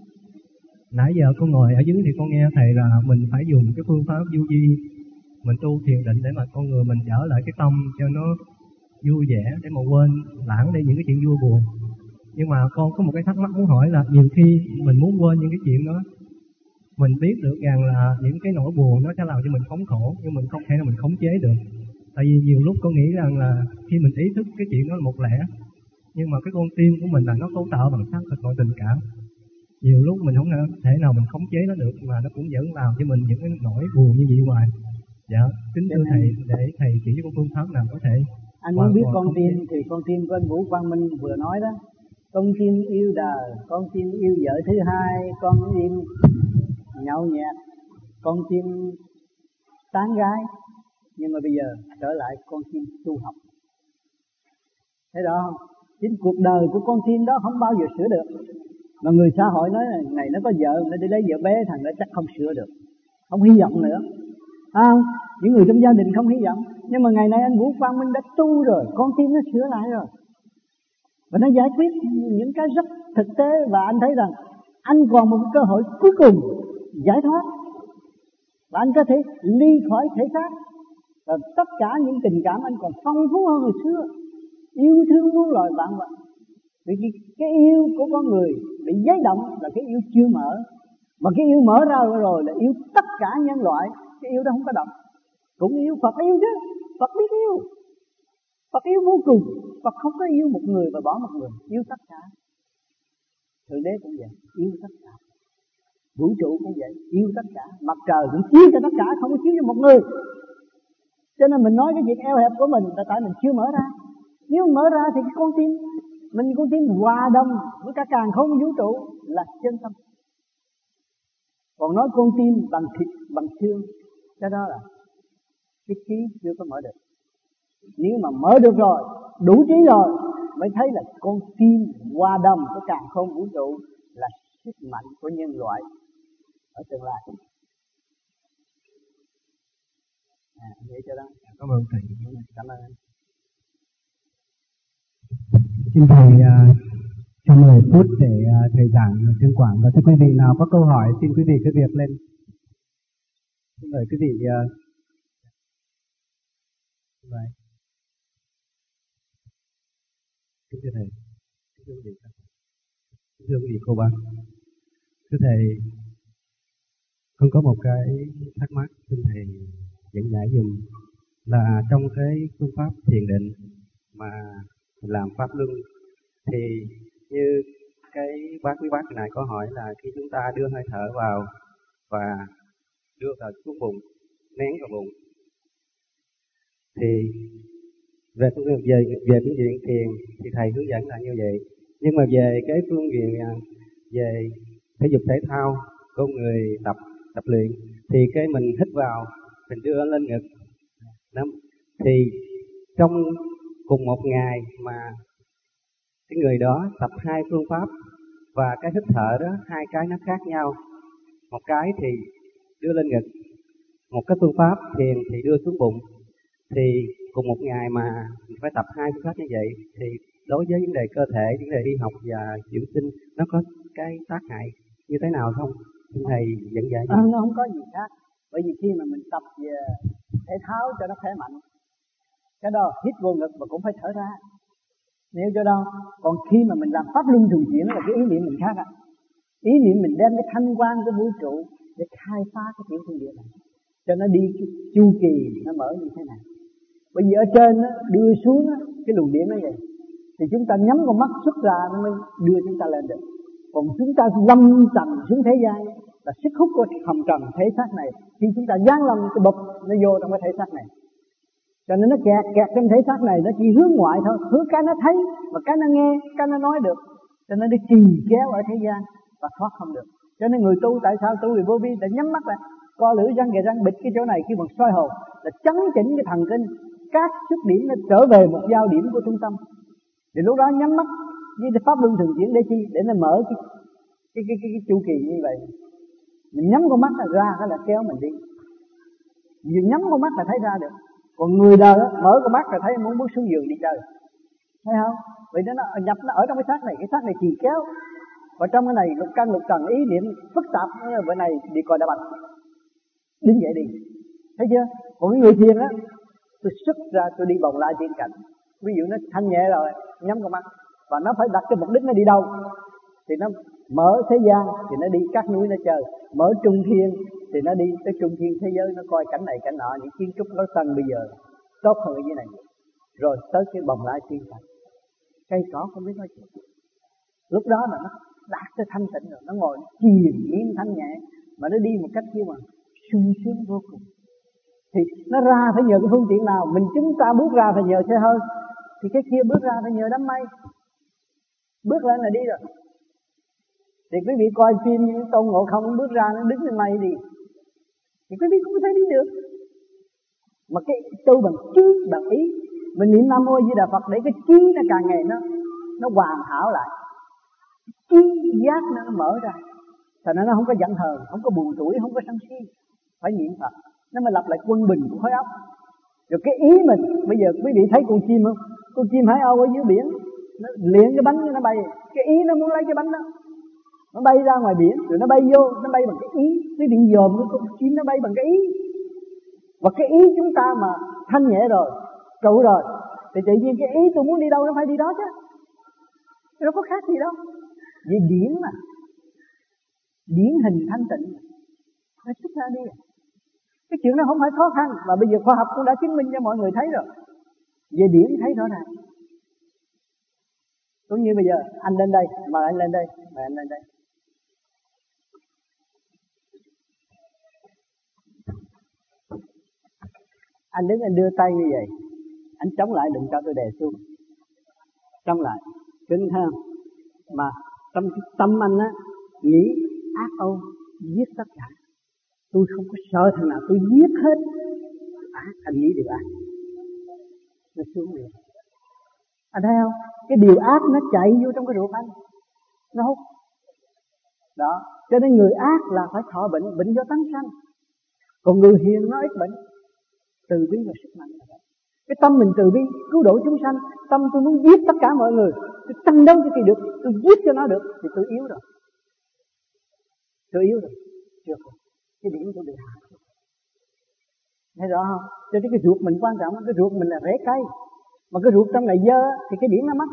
nãy giờ con ngồi ở dưới thì con nghe thầy là mình phải dùng cái phương pháp vô vi, mình tu thiền định để mà con người mình trở lại cái tâm cho nó vui vẻ, để mà quên lãng đi những cái chuyện vui buồn. Nhưng mà con có một cái thắc mắc muốn hỏi là nhiều khi mình muốn quên những cái chuyện đó, mình biết được rằng là những cái nỗi buồn nó sẽ làm cho mình thống khổ, nhưng mình không thể nào mình khống chế được. Tại vì nhiều lúc con nghĩ rằng là khi mình ý thức cái chuyện đó là một lẽ, nhưng mà cái con tim của mình là nó cấu tạo bằng xác thịt, bằng tình cảm. Nhiều lúc mình không thể nào mình khống chế nó được, mà nó cũng vẫn làm cho mình những cái nỗi buồn như vậy hoài. Dạ, kính thưa thầy, để thầy chỉ cho con phương pháp nào có thể. Anh muốn biết con tim thì con tim của anh Vũ Quang Minh vừa nói đó. Con tim yêu đời, con tim yêu vợ thứ hai, con tim nhậu nhẹt, con tim tán gái. Nhưng mà bây giờ trở lại con tim tu học. Thấy đó không? Chính cuộc đời của con tim đó không bao giờ sửa được. Mà người xã hội nói là này nó có vợ, nó đi lấy vợ bé, thằng đó chắc không sửa được, không hy vọng nữa. Những người trong gia đình không hy vọng. Nhưng mà ngày nay anh Vũ Quang Minh đã tu rồi, con tim nó sửa lại rồi, và nó giải quyết những cái rất thực tế. Và anh thấy rằng anh còn một cái cơ hội cuối cùng giải thoát, và anh có thể ly khỏi thể xác, và tất cả những tình cảm anh còn phong phú hơn hồi xưa, yêu thương muôn loài vạn vật. Vì cái yêu của con người bị giấy động là cái yêu chưa mở, mà cái yêu mở ra rồi là yêu tất cả nhân loại. Cái yêu đó không có động. Cũng yêu Phật, yêu chứ, Phật biết yêu, Phật yêu vô cùng. Phật không có yêu một người và bỏ một người, yêu tất cả. Thượng Đế cũng vậy, yêu tất cả. Vũ trụ cũng vậy, yêu tất cả. Mặt trời cũng chiếu cho tất cả, không có chiếu cho một người. Cho nên mình nói cái chuyện eo hẹp của mình là tại mình chưa mở ra. Nếu mở ra thì cái con tim mình, con tim hòa đồng với cả càn khôn vũ trụ là chân tâm. Còn nói con tim bằng thịt bằng xương, cái đó là cái trí chưa có mở được. Nếu mà mở được rồi, đủ trí rồi, mới thấy là con tim hòa đồng với càn khôn vũ trụ là sức mạnh của nhân loại ở tương lai. Vậy cho đó. Cảm ơn thầy. Cảm ơn anh. Xin thầy cho 10 phút để thầy giảng tuyên quảng, và thưa quý vị nào có câu hỏi xin quý vị cứ việc lên. Xin mời quý vị. Kính thưa thầy, kính thưa quý vị, kính thưa quý vị cô bác, thưa thầy, con có một cái thắc mắc xin thầy dẫn giải dùm, là trong cái phương pháp thiền định mà làm pháp luân thì như cái quý bác này có hỏi là khi chúng ta đưa hơi thở vào và đưa vào xuống bụng, nén vào bụng, thì về phương diện thiền thì thầy hướng dẫn là như vậy. Nhưng mà về cái phương diện về thể dục thể thao, con người tập luyện thì cái mình hít vào, mình đưa lên ngực đó. Thì trong cùng một ngày mà cái người đó tập 2 phương pháp và cái hít thở đó, 2 cái nó khác nhau. Một cái thì đưa lên ngực, một cái phương pháp thiền thì đưa xuống bụng. Thì cùng một ngày mà mình phải tập 2 phương pháp như vậy thì đối với vấn đề cơ thể, vấn đề y học và dưỡng sinh nó có cái tác hại như thế nào không? Xin thầy dẫn giải. Nó không có gì khác. Bởi vì khi mà mình tập về thể thao cho nó khỏe mạnh, cái đó hít vô ngực mà cũng phải thở ra. Nếu cho đâu, còn khi mà mình làm pháp luân thường chuyển là cái ý niệm mình khác ạ. Ý niệm mình đem cái thanh quan của vũ trụ để khai phá cái tiểu thiên địa này, cho nó đi cái chu kỳ nó mở như thế này. Bởi vì ở trên đó, đưa xuống đó, cái luồng điện nó vậy, thì chúng ta nhắm con mắt xuất ra nó mới đưa chúng ta lên được. Còn chúng ta lâm trần xuống thế gian là sức hút của hồng trần thể xác này, khi chúng ta giáng lâm cái bụp nó vô trong cái thể xác này, cho nên nó kẹt trong thể xác này, nó chỉ hướng ngoại thôi, hướng cái nó thấy mà cái nó nghe, cái nó nói được, cho nên nó trì kéo ở thế gian và thoát không được. Cho nên người tu tại sao tu vì vô vi, để nhắm mắt lại co lưỡi răng kề răng bịt cái chỗ này, khi mà soi hồn là chấn chỉnh cái thần kinh, các xuất điểm nó trở về một giao điểm của trung tâm. Thì lúc đó nhắm mắt với pháp luân thường chuyển để chi? Để nó mở cái chu kỳ như vậy. Mình nhắm con mắt ra cái là kéo mình đi, vừa nhắm con mắt là thấy ra được. Còn người đời đó, mở con mắt là thấy muốn bước xuống giường đi chơi, thấy không? Vì nó nhập nó ở trong cái xác này chỉ kéo. Và trong cái này lục căn lục trần ý niệm phức tạp, bữa này đi coi đá banh, đứng dậy đi, thấy chưa? Còn cái người thiền á, tôi xuất ra tôi đi vòng lại trên cạnh. Ví dụ nó thanh nhẹ rồi, nhắm con mắt và nó phải đặt cái mục đích nó đi đâu, thì nó mở thế gian thì nó đi các núi nó chơi, mở trung thiên thì nó đi tới trung thiên thế giới, nó coi cảnh này cảnh nọ, những kiến trúc lối sân bây giờ tốt hơn ở dưới này, rồi tới cái vòng lại thiên cảnh, cây cỏ không biết nói chuyện. Lúc đó là nó đạt tới thanh tịnh rồi, nó ngồi chìm yên thanh nhẹ mà nó đi một cách như mà sung sướng vô cùng. Thì nó ra phải nhờ cái phương tiện nào? Chúng ta bước ra phải nhờ xe hơi, thì cái kia bước ra phải nhờ đám mây, bước lên là đi rồi. Thì quý vị coi phim những Tôn Ngộ Không bước ra nó đứng lên mây đi, thì quý vị cũng có thể đi được. Mà cái tu bằng trí bằng ý, mình niệm Nam Mô Di Đà Phật để cái trí nó càng ngày nó hoàn hảo lại, trí giác nó mở ra, thành ra nó không có giận hờn, không có buồn tuổi, không có sân si. Phải niệm Phật nó mới lập lại quân bình của khối óc. Rồi cái ý mình, bây giờ quý vị thấy con chim không? Con chim hải âu ở dưới biển, nó liền cái bánh nó bay, cái ý nó muốn lấy cái bánh đó, nó bay ra ngoài biển, rồi nó bay vô, nó bay bằng cái ý. Quý vị dòm cái con chim nó bay bằng cái ý. Và cái ý chúng ta mà thanh nhẹ rồi, trụ rồi, thì tự nhiên cái ý tôi muốn đi đâu nó phải đi đó chứ, nó có khác gì đâu. Vì điển mà, điển hình thanh tịnh mà, nó xuất ra đi. Cái chuyện đó không phải khó khăn, mà bây giờ khoa học cũng đã chứng minh cho mọi người thấy rồi. Về điển thấy rõ ràng. Cũng như bây giờ anh lên đây, mời anh lên đây, mời anh lên đây. Anh đứng anh đưa tay như vậy, anh chống lại đừng cho tôi đè xuống, chống lại, cứng ha. Mà tâm anh á nghĩ ác ôn, giết tất cả. Tôi không có sợ thằng nào, tôi giết hết. Anh nghĩ điều ác, nó xuống liền. Anh thấy không? Cái điều ác nó chạy vô trong cái ruột anh, nó hút. Đó, cho nên người ác là phải thọ bệnh, bệnh do tánh sanh. Còn người hiền nó ít bệnh, từ bi và sức mạnh là vậy. Cái tâm mình từ bi, cứu độ chúng sanh. Tâm tôi muốn giết tất cả mọi người, tôi tranh đấu cho kỳ được, tôi giết cho nó được, thì tôi yếu rồi. Tôi yếu rồi, chưa rồi. Cái điểm tôi bị hạ. Thấy rõ không? Cho nên cái ruột mình quan trọng, cái ruột mình là rễ cây. Mà cái ruột trong này dơ thì cái điểm nó mất.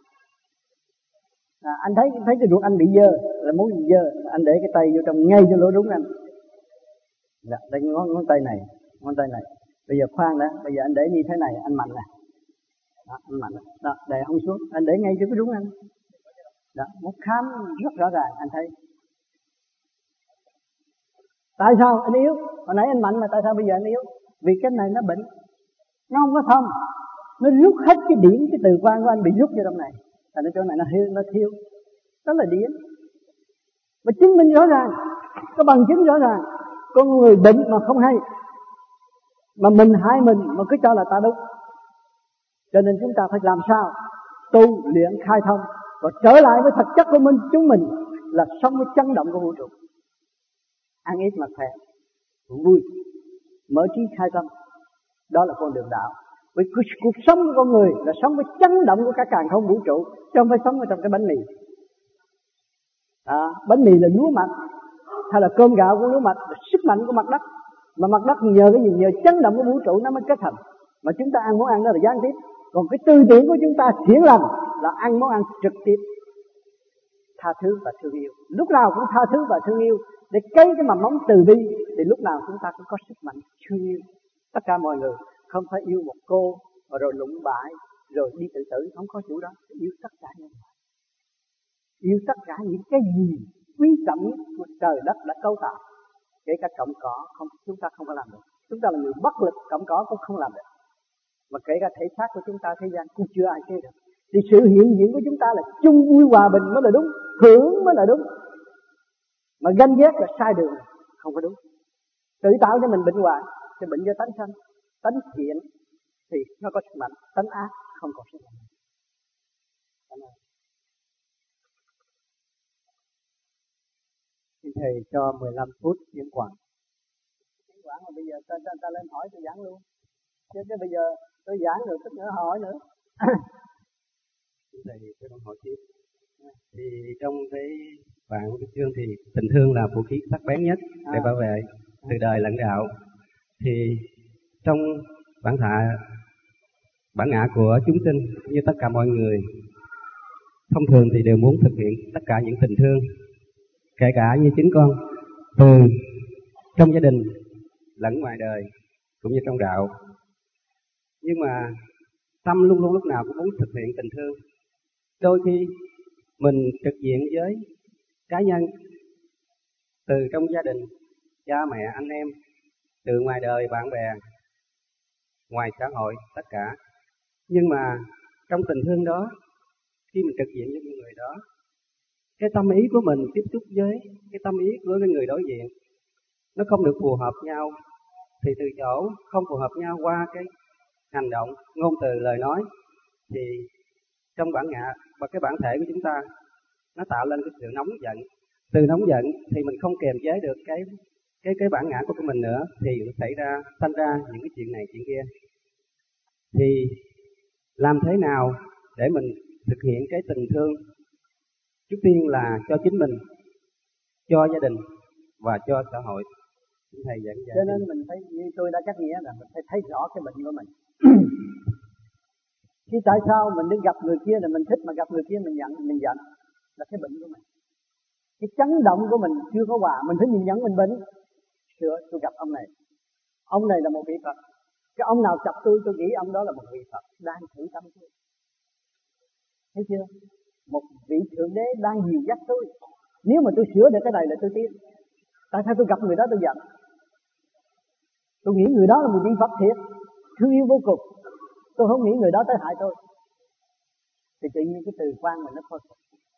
Anh thấy cái ruột anh bị dơ là muốn dơ, anh để cái tay vô trong ngay cho lỗ đúng anh. Dạ, đây ngón tay này. Bây giờ khoan đã, bây giờ anh để như thế này, anh mạnh nè. Đó, anh mạnh. Đó, đè không xuống, anh để ngay cho cái đúng anh. Đó, một khám rất rõ ràng, anh thấy. Tại sao anh yếu? Hồi nãy anh mạnh mà tại sao bây giờ anh yếu? Vì cái này nó bệnh, nó không có thông, nó rút hết cái điểm, cái từ quan của anh bị rút vô trong này. Thành ra chỗ này nó thiếu. Đó là điển. Mà chứng minh rõ ràng, có bằng chứng rõ ràng. Con người bệnh mà không hay, mà mình hại mình mà cứ cho là ta đúng. Cho nên chúng ta phải làm sao tu luyện khai thông và trở lại với thực chất của chúng mình là sống với chấn động của vũ trụ. Ăn ít mà khỏe, vui, mở trí khai tâm. Đó là con đường đạo. Vì cuộc sống của con người là sống với chấn động của cả càn khôn vũ trụ, chứ không phải sống ở trong cái bánh mì. Bánh mì là lúa mạch, hay là cơm gạo của lúa mạch là sức mạnh của mặt đất. Mà mặt đất nhờ cái gì? Nhờ chấn động của vũ trụ nó mới kết thành. Mà chúng ta ăn món ăn đó là gián tiếp. Còn cái tư tưởng của chúng ta thiện lành là ăn món ăn trực tiếp. Tha thứ và thương yêu, lúc nào cũng tha thứ và thương yêu để cấy cái mầm móng từ bi, thì lúc nào chúng ta cũng có sức mạnh thương yêu tất cả mọi người. Không phải yêu một cô rồi lụng bại rồi đi tự tử, không có chủ đó. Yêu tất cả nhân loại, yêu tất cả những cái gì quý trọng nhất của trời đất đã cấu tạo, kể cả cọng cỏ. Không, chúng ta không có làm được. Chúng ta là người bất lực, cọng cỏ cũng không làm được. Mà kể cả thể xác của chúng ta thế gian cũng chưa ai chế được. Thì sự hiện diện của chúng ta là chung vui hòa bình mới là đúng, hưởng mới là đúng. Mà ganh ghét là sai đường, không có đúng. Tự tạo cho mình bệnh hoạn, thì bệnh do tánh sanh. Tánh thiện thì nó có sức mạnh, tánh ác không có sức mạnh. Xin thầy cho 15 phút diễn quảng. Diễn quảng mà bây giờ ta lên hỏi tôi giảng luôn. Chứ bây giờ tôi giảng rồi tức nữa hỏi nữa. Thầy tôi không hỏi tiếp. Thì trong cái bản chương thì tình thương là vũ khí sắc bén nhất để bảo vệ từ đời lẫn đạo. Thì trong bản ngã của chúng sinh như tất cả mọi người thông thường thì đều muốn thực hiện tất cả những tình thương, kể cả như chính con, từ trong gia đình lẫn ngoài đời cũng như trong đạo. Nhưng mà tâm luôn luôn lúc nào cũng muốn thực hiện tình thương. Đôi khi mình trực diện với cá nhân, từ trong gia đình, cha mẹ, anh em, từ ngoài đời, bạn bè, ngoài xã hội, tất cả. Nhưng mà trong tình thương đó, khi mình trực diện với những người đó, cái tâm ý của mình tiếp xúc với cái tâm ý của cái người đối diện nó không được phù hợp nhau, thì từ chỗ không phù hợp nhau qua cái hành động, ngôn từ, lời nói, thì trong bản ngã và cái bản thể của chúng ta nó tạo lên cái sự nóng giận. Từ nóng giận thì mình không kiềm chế được cái bản ngã của mình nữa, thì xảy ra sanh ra những cái chuyện này chuyện kia. Thì làm thế nào để mình thực hiện cái tình thương? Trước tiên là cho chính mình, cho gia đình và cho xã hội. Thầy dẫn dạy. Cho nên mình phải, như tôi đã cắt nghĩa là mình phải thấy rõ cái bệnh của mình. Chứ tại sao mình đứng gặp người kia là mình thích, mà gặp người kia mình giận là cái bệnh của mình. Cái chấn động của mình chưa có hòa, mình phải nhìn nhận mình bệnh. Sửa, tôi gặp ông này là một vị Phật. Cái ông nào chọc tôi nghĩ ông đó là một vị Phật đang thử tâm tôi. Thấy chưa? Một vị thượng đế đang dìu dắt tôi. Nếu mà tôi sửa được cái này là tôi tiến. Tại sao tôi gặp người đó tôi giận? Tôi nghĩ người đó là một vị Phật thiệt, thương yêu vô cùng. Tôi không nghĩ người đó tới hại tôi. Thì tự nhiên cái từ quan mình nó khôi phục.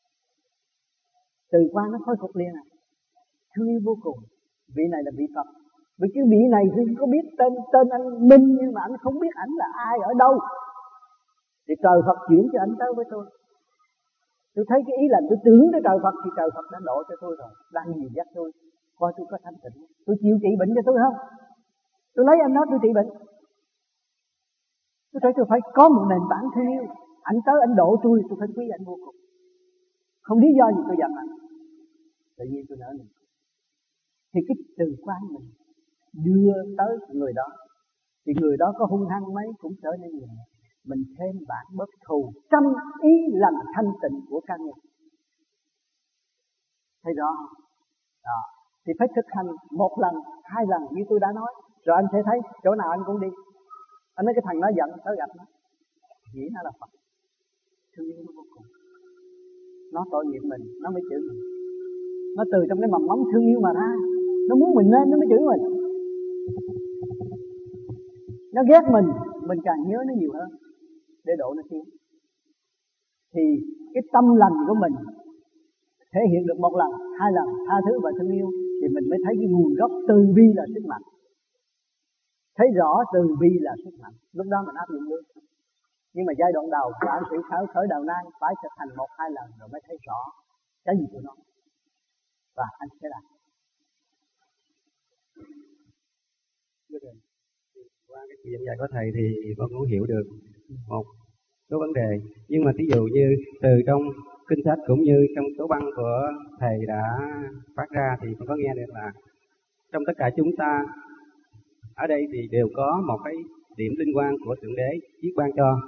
Từ quan nó khôi phục liền à. Thương yêu vô cùng. Vị này là vị Phật. Vì cái vị này tôi có biết tên anh Minh, nhưng mà anh không biết ảnh là ai ở đâu. Thì trời Phật chuyển cho ảnh tới với tôi. Tôi thấy cái ý là tôi tưởng tới trời Phật, thì trời Phật đã độ cho tôi rồi, đang dìu dắt tôi. Coi tôi có thanh tịnh, tôi chịu trị bệnh cho tôi không? Tôi lấy anh đó tôi trị bệnh. Tôi thấy tôi phải có một nền tảng thương yêu. Anh tới anh độ tôi phải quý anh vô cùng. Không lý do gì tôi giận anh. Tự nhiên tôi nở niềm. Thì cái từ quan mình đưa tới người đó, thì người đó có hung hăng mấy cũng trở nên nhẹ. Mình thêm bản bất thù trong ý lành thanh tịnh của căn nhân. Thấy rõ không? Đó. Thì phải thực hành một lần, hai lần như tôi đã nói. Rồi anh sẽ thấy chỗ nào anh cũng đi. Anh nói cái thằng nó giận tới gặp nó, nghĩ nó là Phật, thương yêu nó vô cùng. Nó tội nghiệp mình, nó mới chửi mình. Nó từ trong cái mầm móng thương yêu mà ra. Nó muốn mình lên nó mới chửi mình. Nó ghét mình càng nhớ nó nhiều hơn để độ nó tiến. Thì cái tâm lành của mình thể hiện được một lần, hai lần tha thứ và thương yêu, thì mình mới thấy cái nguồn gốc từ bi là sức mạnh. Thấy rõ từ bi là sức mạnh, lúc đó mình áp dụng được. Nhưng mà giai đoạn đầu của anh sĩ khởi đầu nan phải thực hành 1-2 lần rồi mới thấy rõ cái gì tôi nói, và anh sẽ làm. Qua cái sự giảng dạy của thầy thì con cũng hiểu được một số vấn đề, nhưng mà ví dụ như từ trong kinh sách cũng như trong số băng của thầy đã phát ra thì con có nghe được là trong tất cả chúng ta ở đây thì đều có một cái điểm linh quan của Thượng Đế chiết ban cho.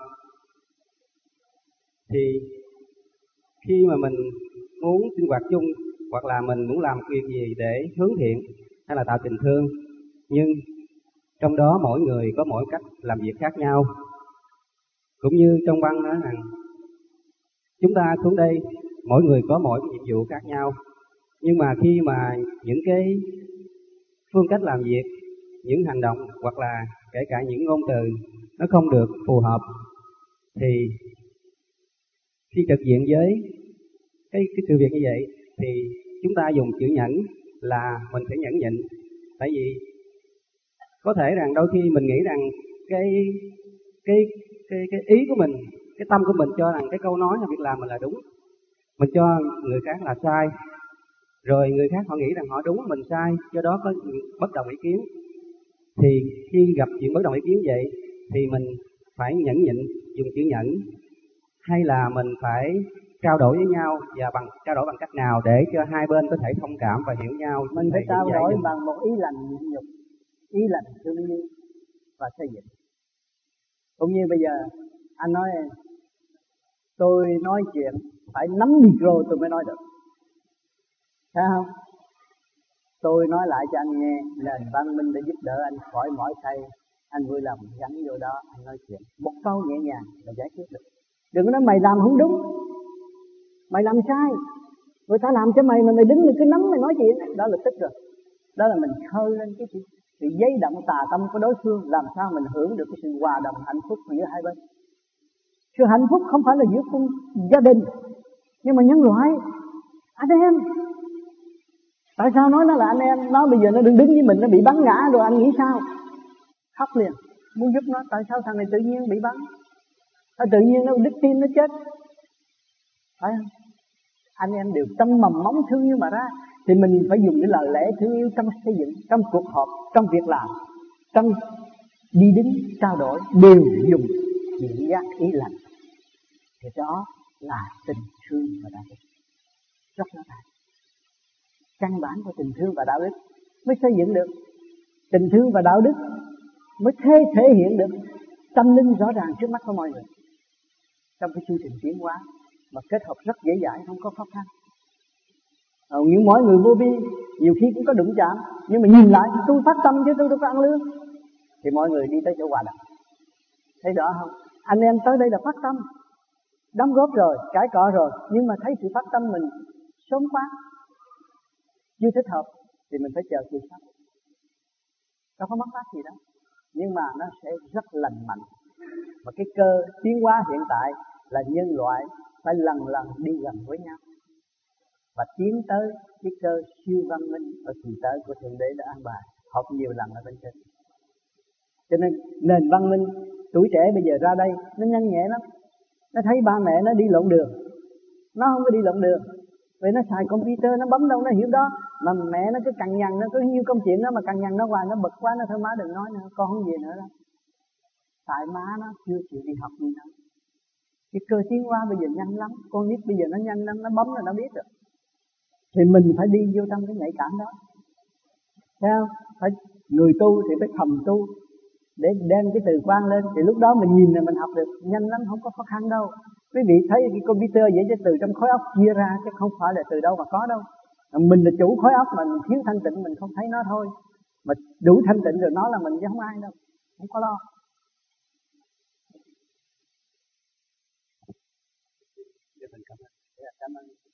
Thì khi mà mình muốn sinh hoạt chung hoặc là mình muốn làm việc gì để hướng thiện hay là tạo tình thương, nhưng trong đó mỗi người có mỗi cách làm việc khác nhau. Cũng như trong băng nói rằng chúng ta xuống đây mỗi người có mỗi nhiệm vụ khác nhau, nhưng mà khi mà những cái phương cách làm việc, những hành động hoặc là kể cả những ngôn từ nó không được phù hợp, thì khi trực diện với cái sự việc như vậy thì chúng ta dùng chữ nhẫn là mình phải nhẫn nhịn. Tại vì có thể rằng đôi khi mình nghĩ rằng cái ý của mình, cái tâm của mình cho rằng cái câu nói hay việc làm mình là đúng, mình cho người khác là sai, rồi người khác họ nghĩ rằng họ đúng, mình sai, do đó có bất đồng ý kiến. Thì khi gặp chuyện bất đồng ý kiến vậy thì mình phải nhẫn nhịn, dùng chữ nhẫn, hay là mình phải trao đổi với nhau, và trao đổi bằng cách nào để cho hai bên có thể thông cảm và hiểu nhau. Mình phải trao đổi bằng một ý lành nhịn nhục, ý lành thương yêu và xây dựng. Cũng như bây giờ anh nói tôi nói chuyện phải nắm micro tôi mới nói được, thấy không? Tôi nói lại cho anh nghe, nền văn minh để giúp đỡ anh khỏi mỏi tay, anh vui lòng gắn vô đó, anh nói chuyện một câu nhẹ nhàng là giải quyết được. Đừng có nói mày làm không đúng, mày làm sai, người ta làm cho mày mà mày đứng mày cứ nắm mày nói chuyện, đó là tức rồi. Đó là mình khơi lên cái sự giấy động tà tâm của đối phương, làm sao mình hưởng được cái sự hòa đồng hạnh phúc giữa hai bên. Sự hạnh phúc không phải là giữa gia đình, nhưng mà nhân loại, anh em. Tại sao nói nó là anh em? Nó bây giờ nó đứng với mình, nó bị bắn ngã rồi anh nghĩ sao? Khóc liền, muốn giúp nó. Tại sao thằng này tự nhiên bị bắn? Tự nhiên nó đứt tim nó chết, phải không? Anh em đều trong mầm móng thương yêu mà ra, thì mình phải dùng cái lời lẽ thương yêu trong xây dựng, trong cuộc họp, trong việc làm, trong đi đứng trao đổi, đều dùng chuyện giác ý lành. Thì đó là tình thương và đạo đức, rất rõ ràng. Căn bản của tình thương và đạo đức mới xây dựng được. Tình thương và đạo đức mới thể hiện được tâm linh rõ ràng trước mắt của mọi người. Trong cái chương trình tiến hóa mà kết hợp rất dễ dãi, không có khó khăn. Nhưng mỗi người vô vi nhiều khi cũng có đụng chạm, nhưng mà nhìn lại tôi phát tâm chứ tôi đâu có ăn lương, thì mọi người đi tới chỗ hòa đồng. Thấy rõ không? Anh em tới đây là phát tâm, đóng góp rồi, cãi cọ rồi, nhưng mà thấy sự phát tâm mình sớm quá, chưa thích hợp, thì mình phải chờ kỳ sau. Đâu có mất mát gì đâu, nhưng mà nó sẽ rất lành mạnh. Và cái cơ tiến hóa hiện tại là nhân loại phải lần lần đi gần với nhau và tiến tới cái cơ siêu văn minh ở kỳ tới của Thượng Đế đã an bài, học nhiều lần ở bên trên. Cho nên nền văn minh tuổi trẻ bây giờ ra đây nó nhanh nhẹ lắm. Nó thấy ba mẹ nó đi lộn đường, nó không có đi lộn đường, vì nó xài computer, nó bấm đâu nó hiểu đó. Mà mẹ nó cứ cằn nhằn, nó có nhiêu công chuyện đó mà cằn nhằn nó hoài, nó bực quá, nó thôi má đừng nói nữa, con không về nữa đâu. Tại má nó chưa chịu đi học gì đâu. Cái cơ tiến hóa bây giờ nhanh lắm, con nít bây giờ nó nhanh lắm, nó bấm là nó biết rồi. Thì mình phải đi vô trong cái nhạy cảm đó. Thấy không? Phải người tu thì phải thầm tu để đem cái từ quan lên, thì lúc đó mình nhìn là mình học được nhanh lắm, không có khó khăn đâu. Quý vị thấy cái computer vậy chứ từ trong khối óc chia ra, chứ không phải là từ đâu mà có đâu. Mình là chủ khối óc mà mình thiếu thanh tịnh mình không thấy nó thôi. Mà đủ thanh tịnh rồi nó là mình chứ không ai đâu, không có lo. Cảm ơn.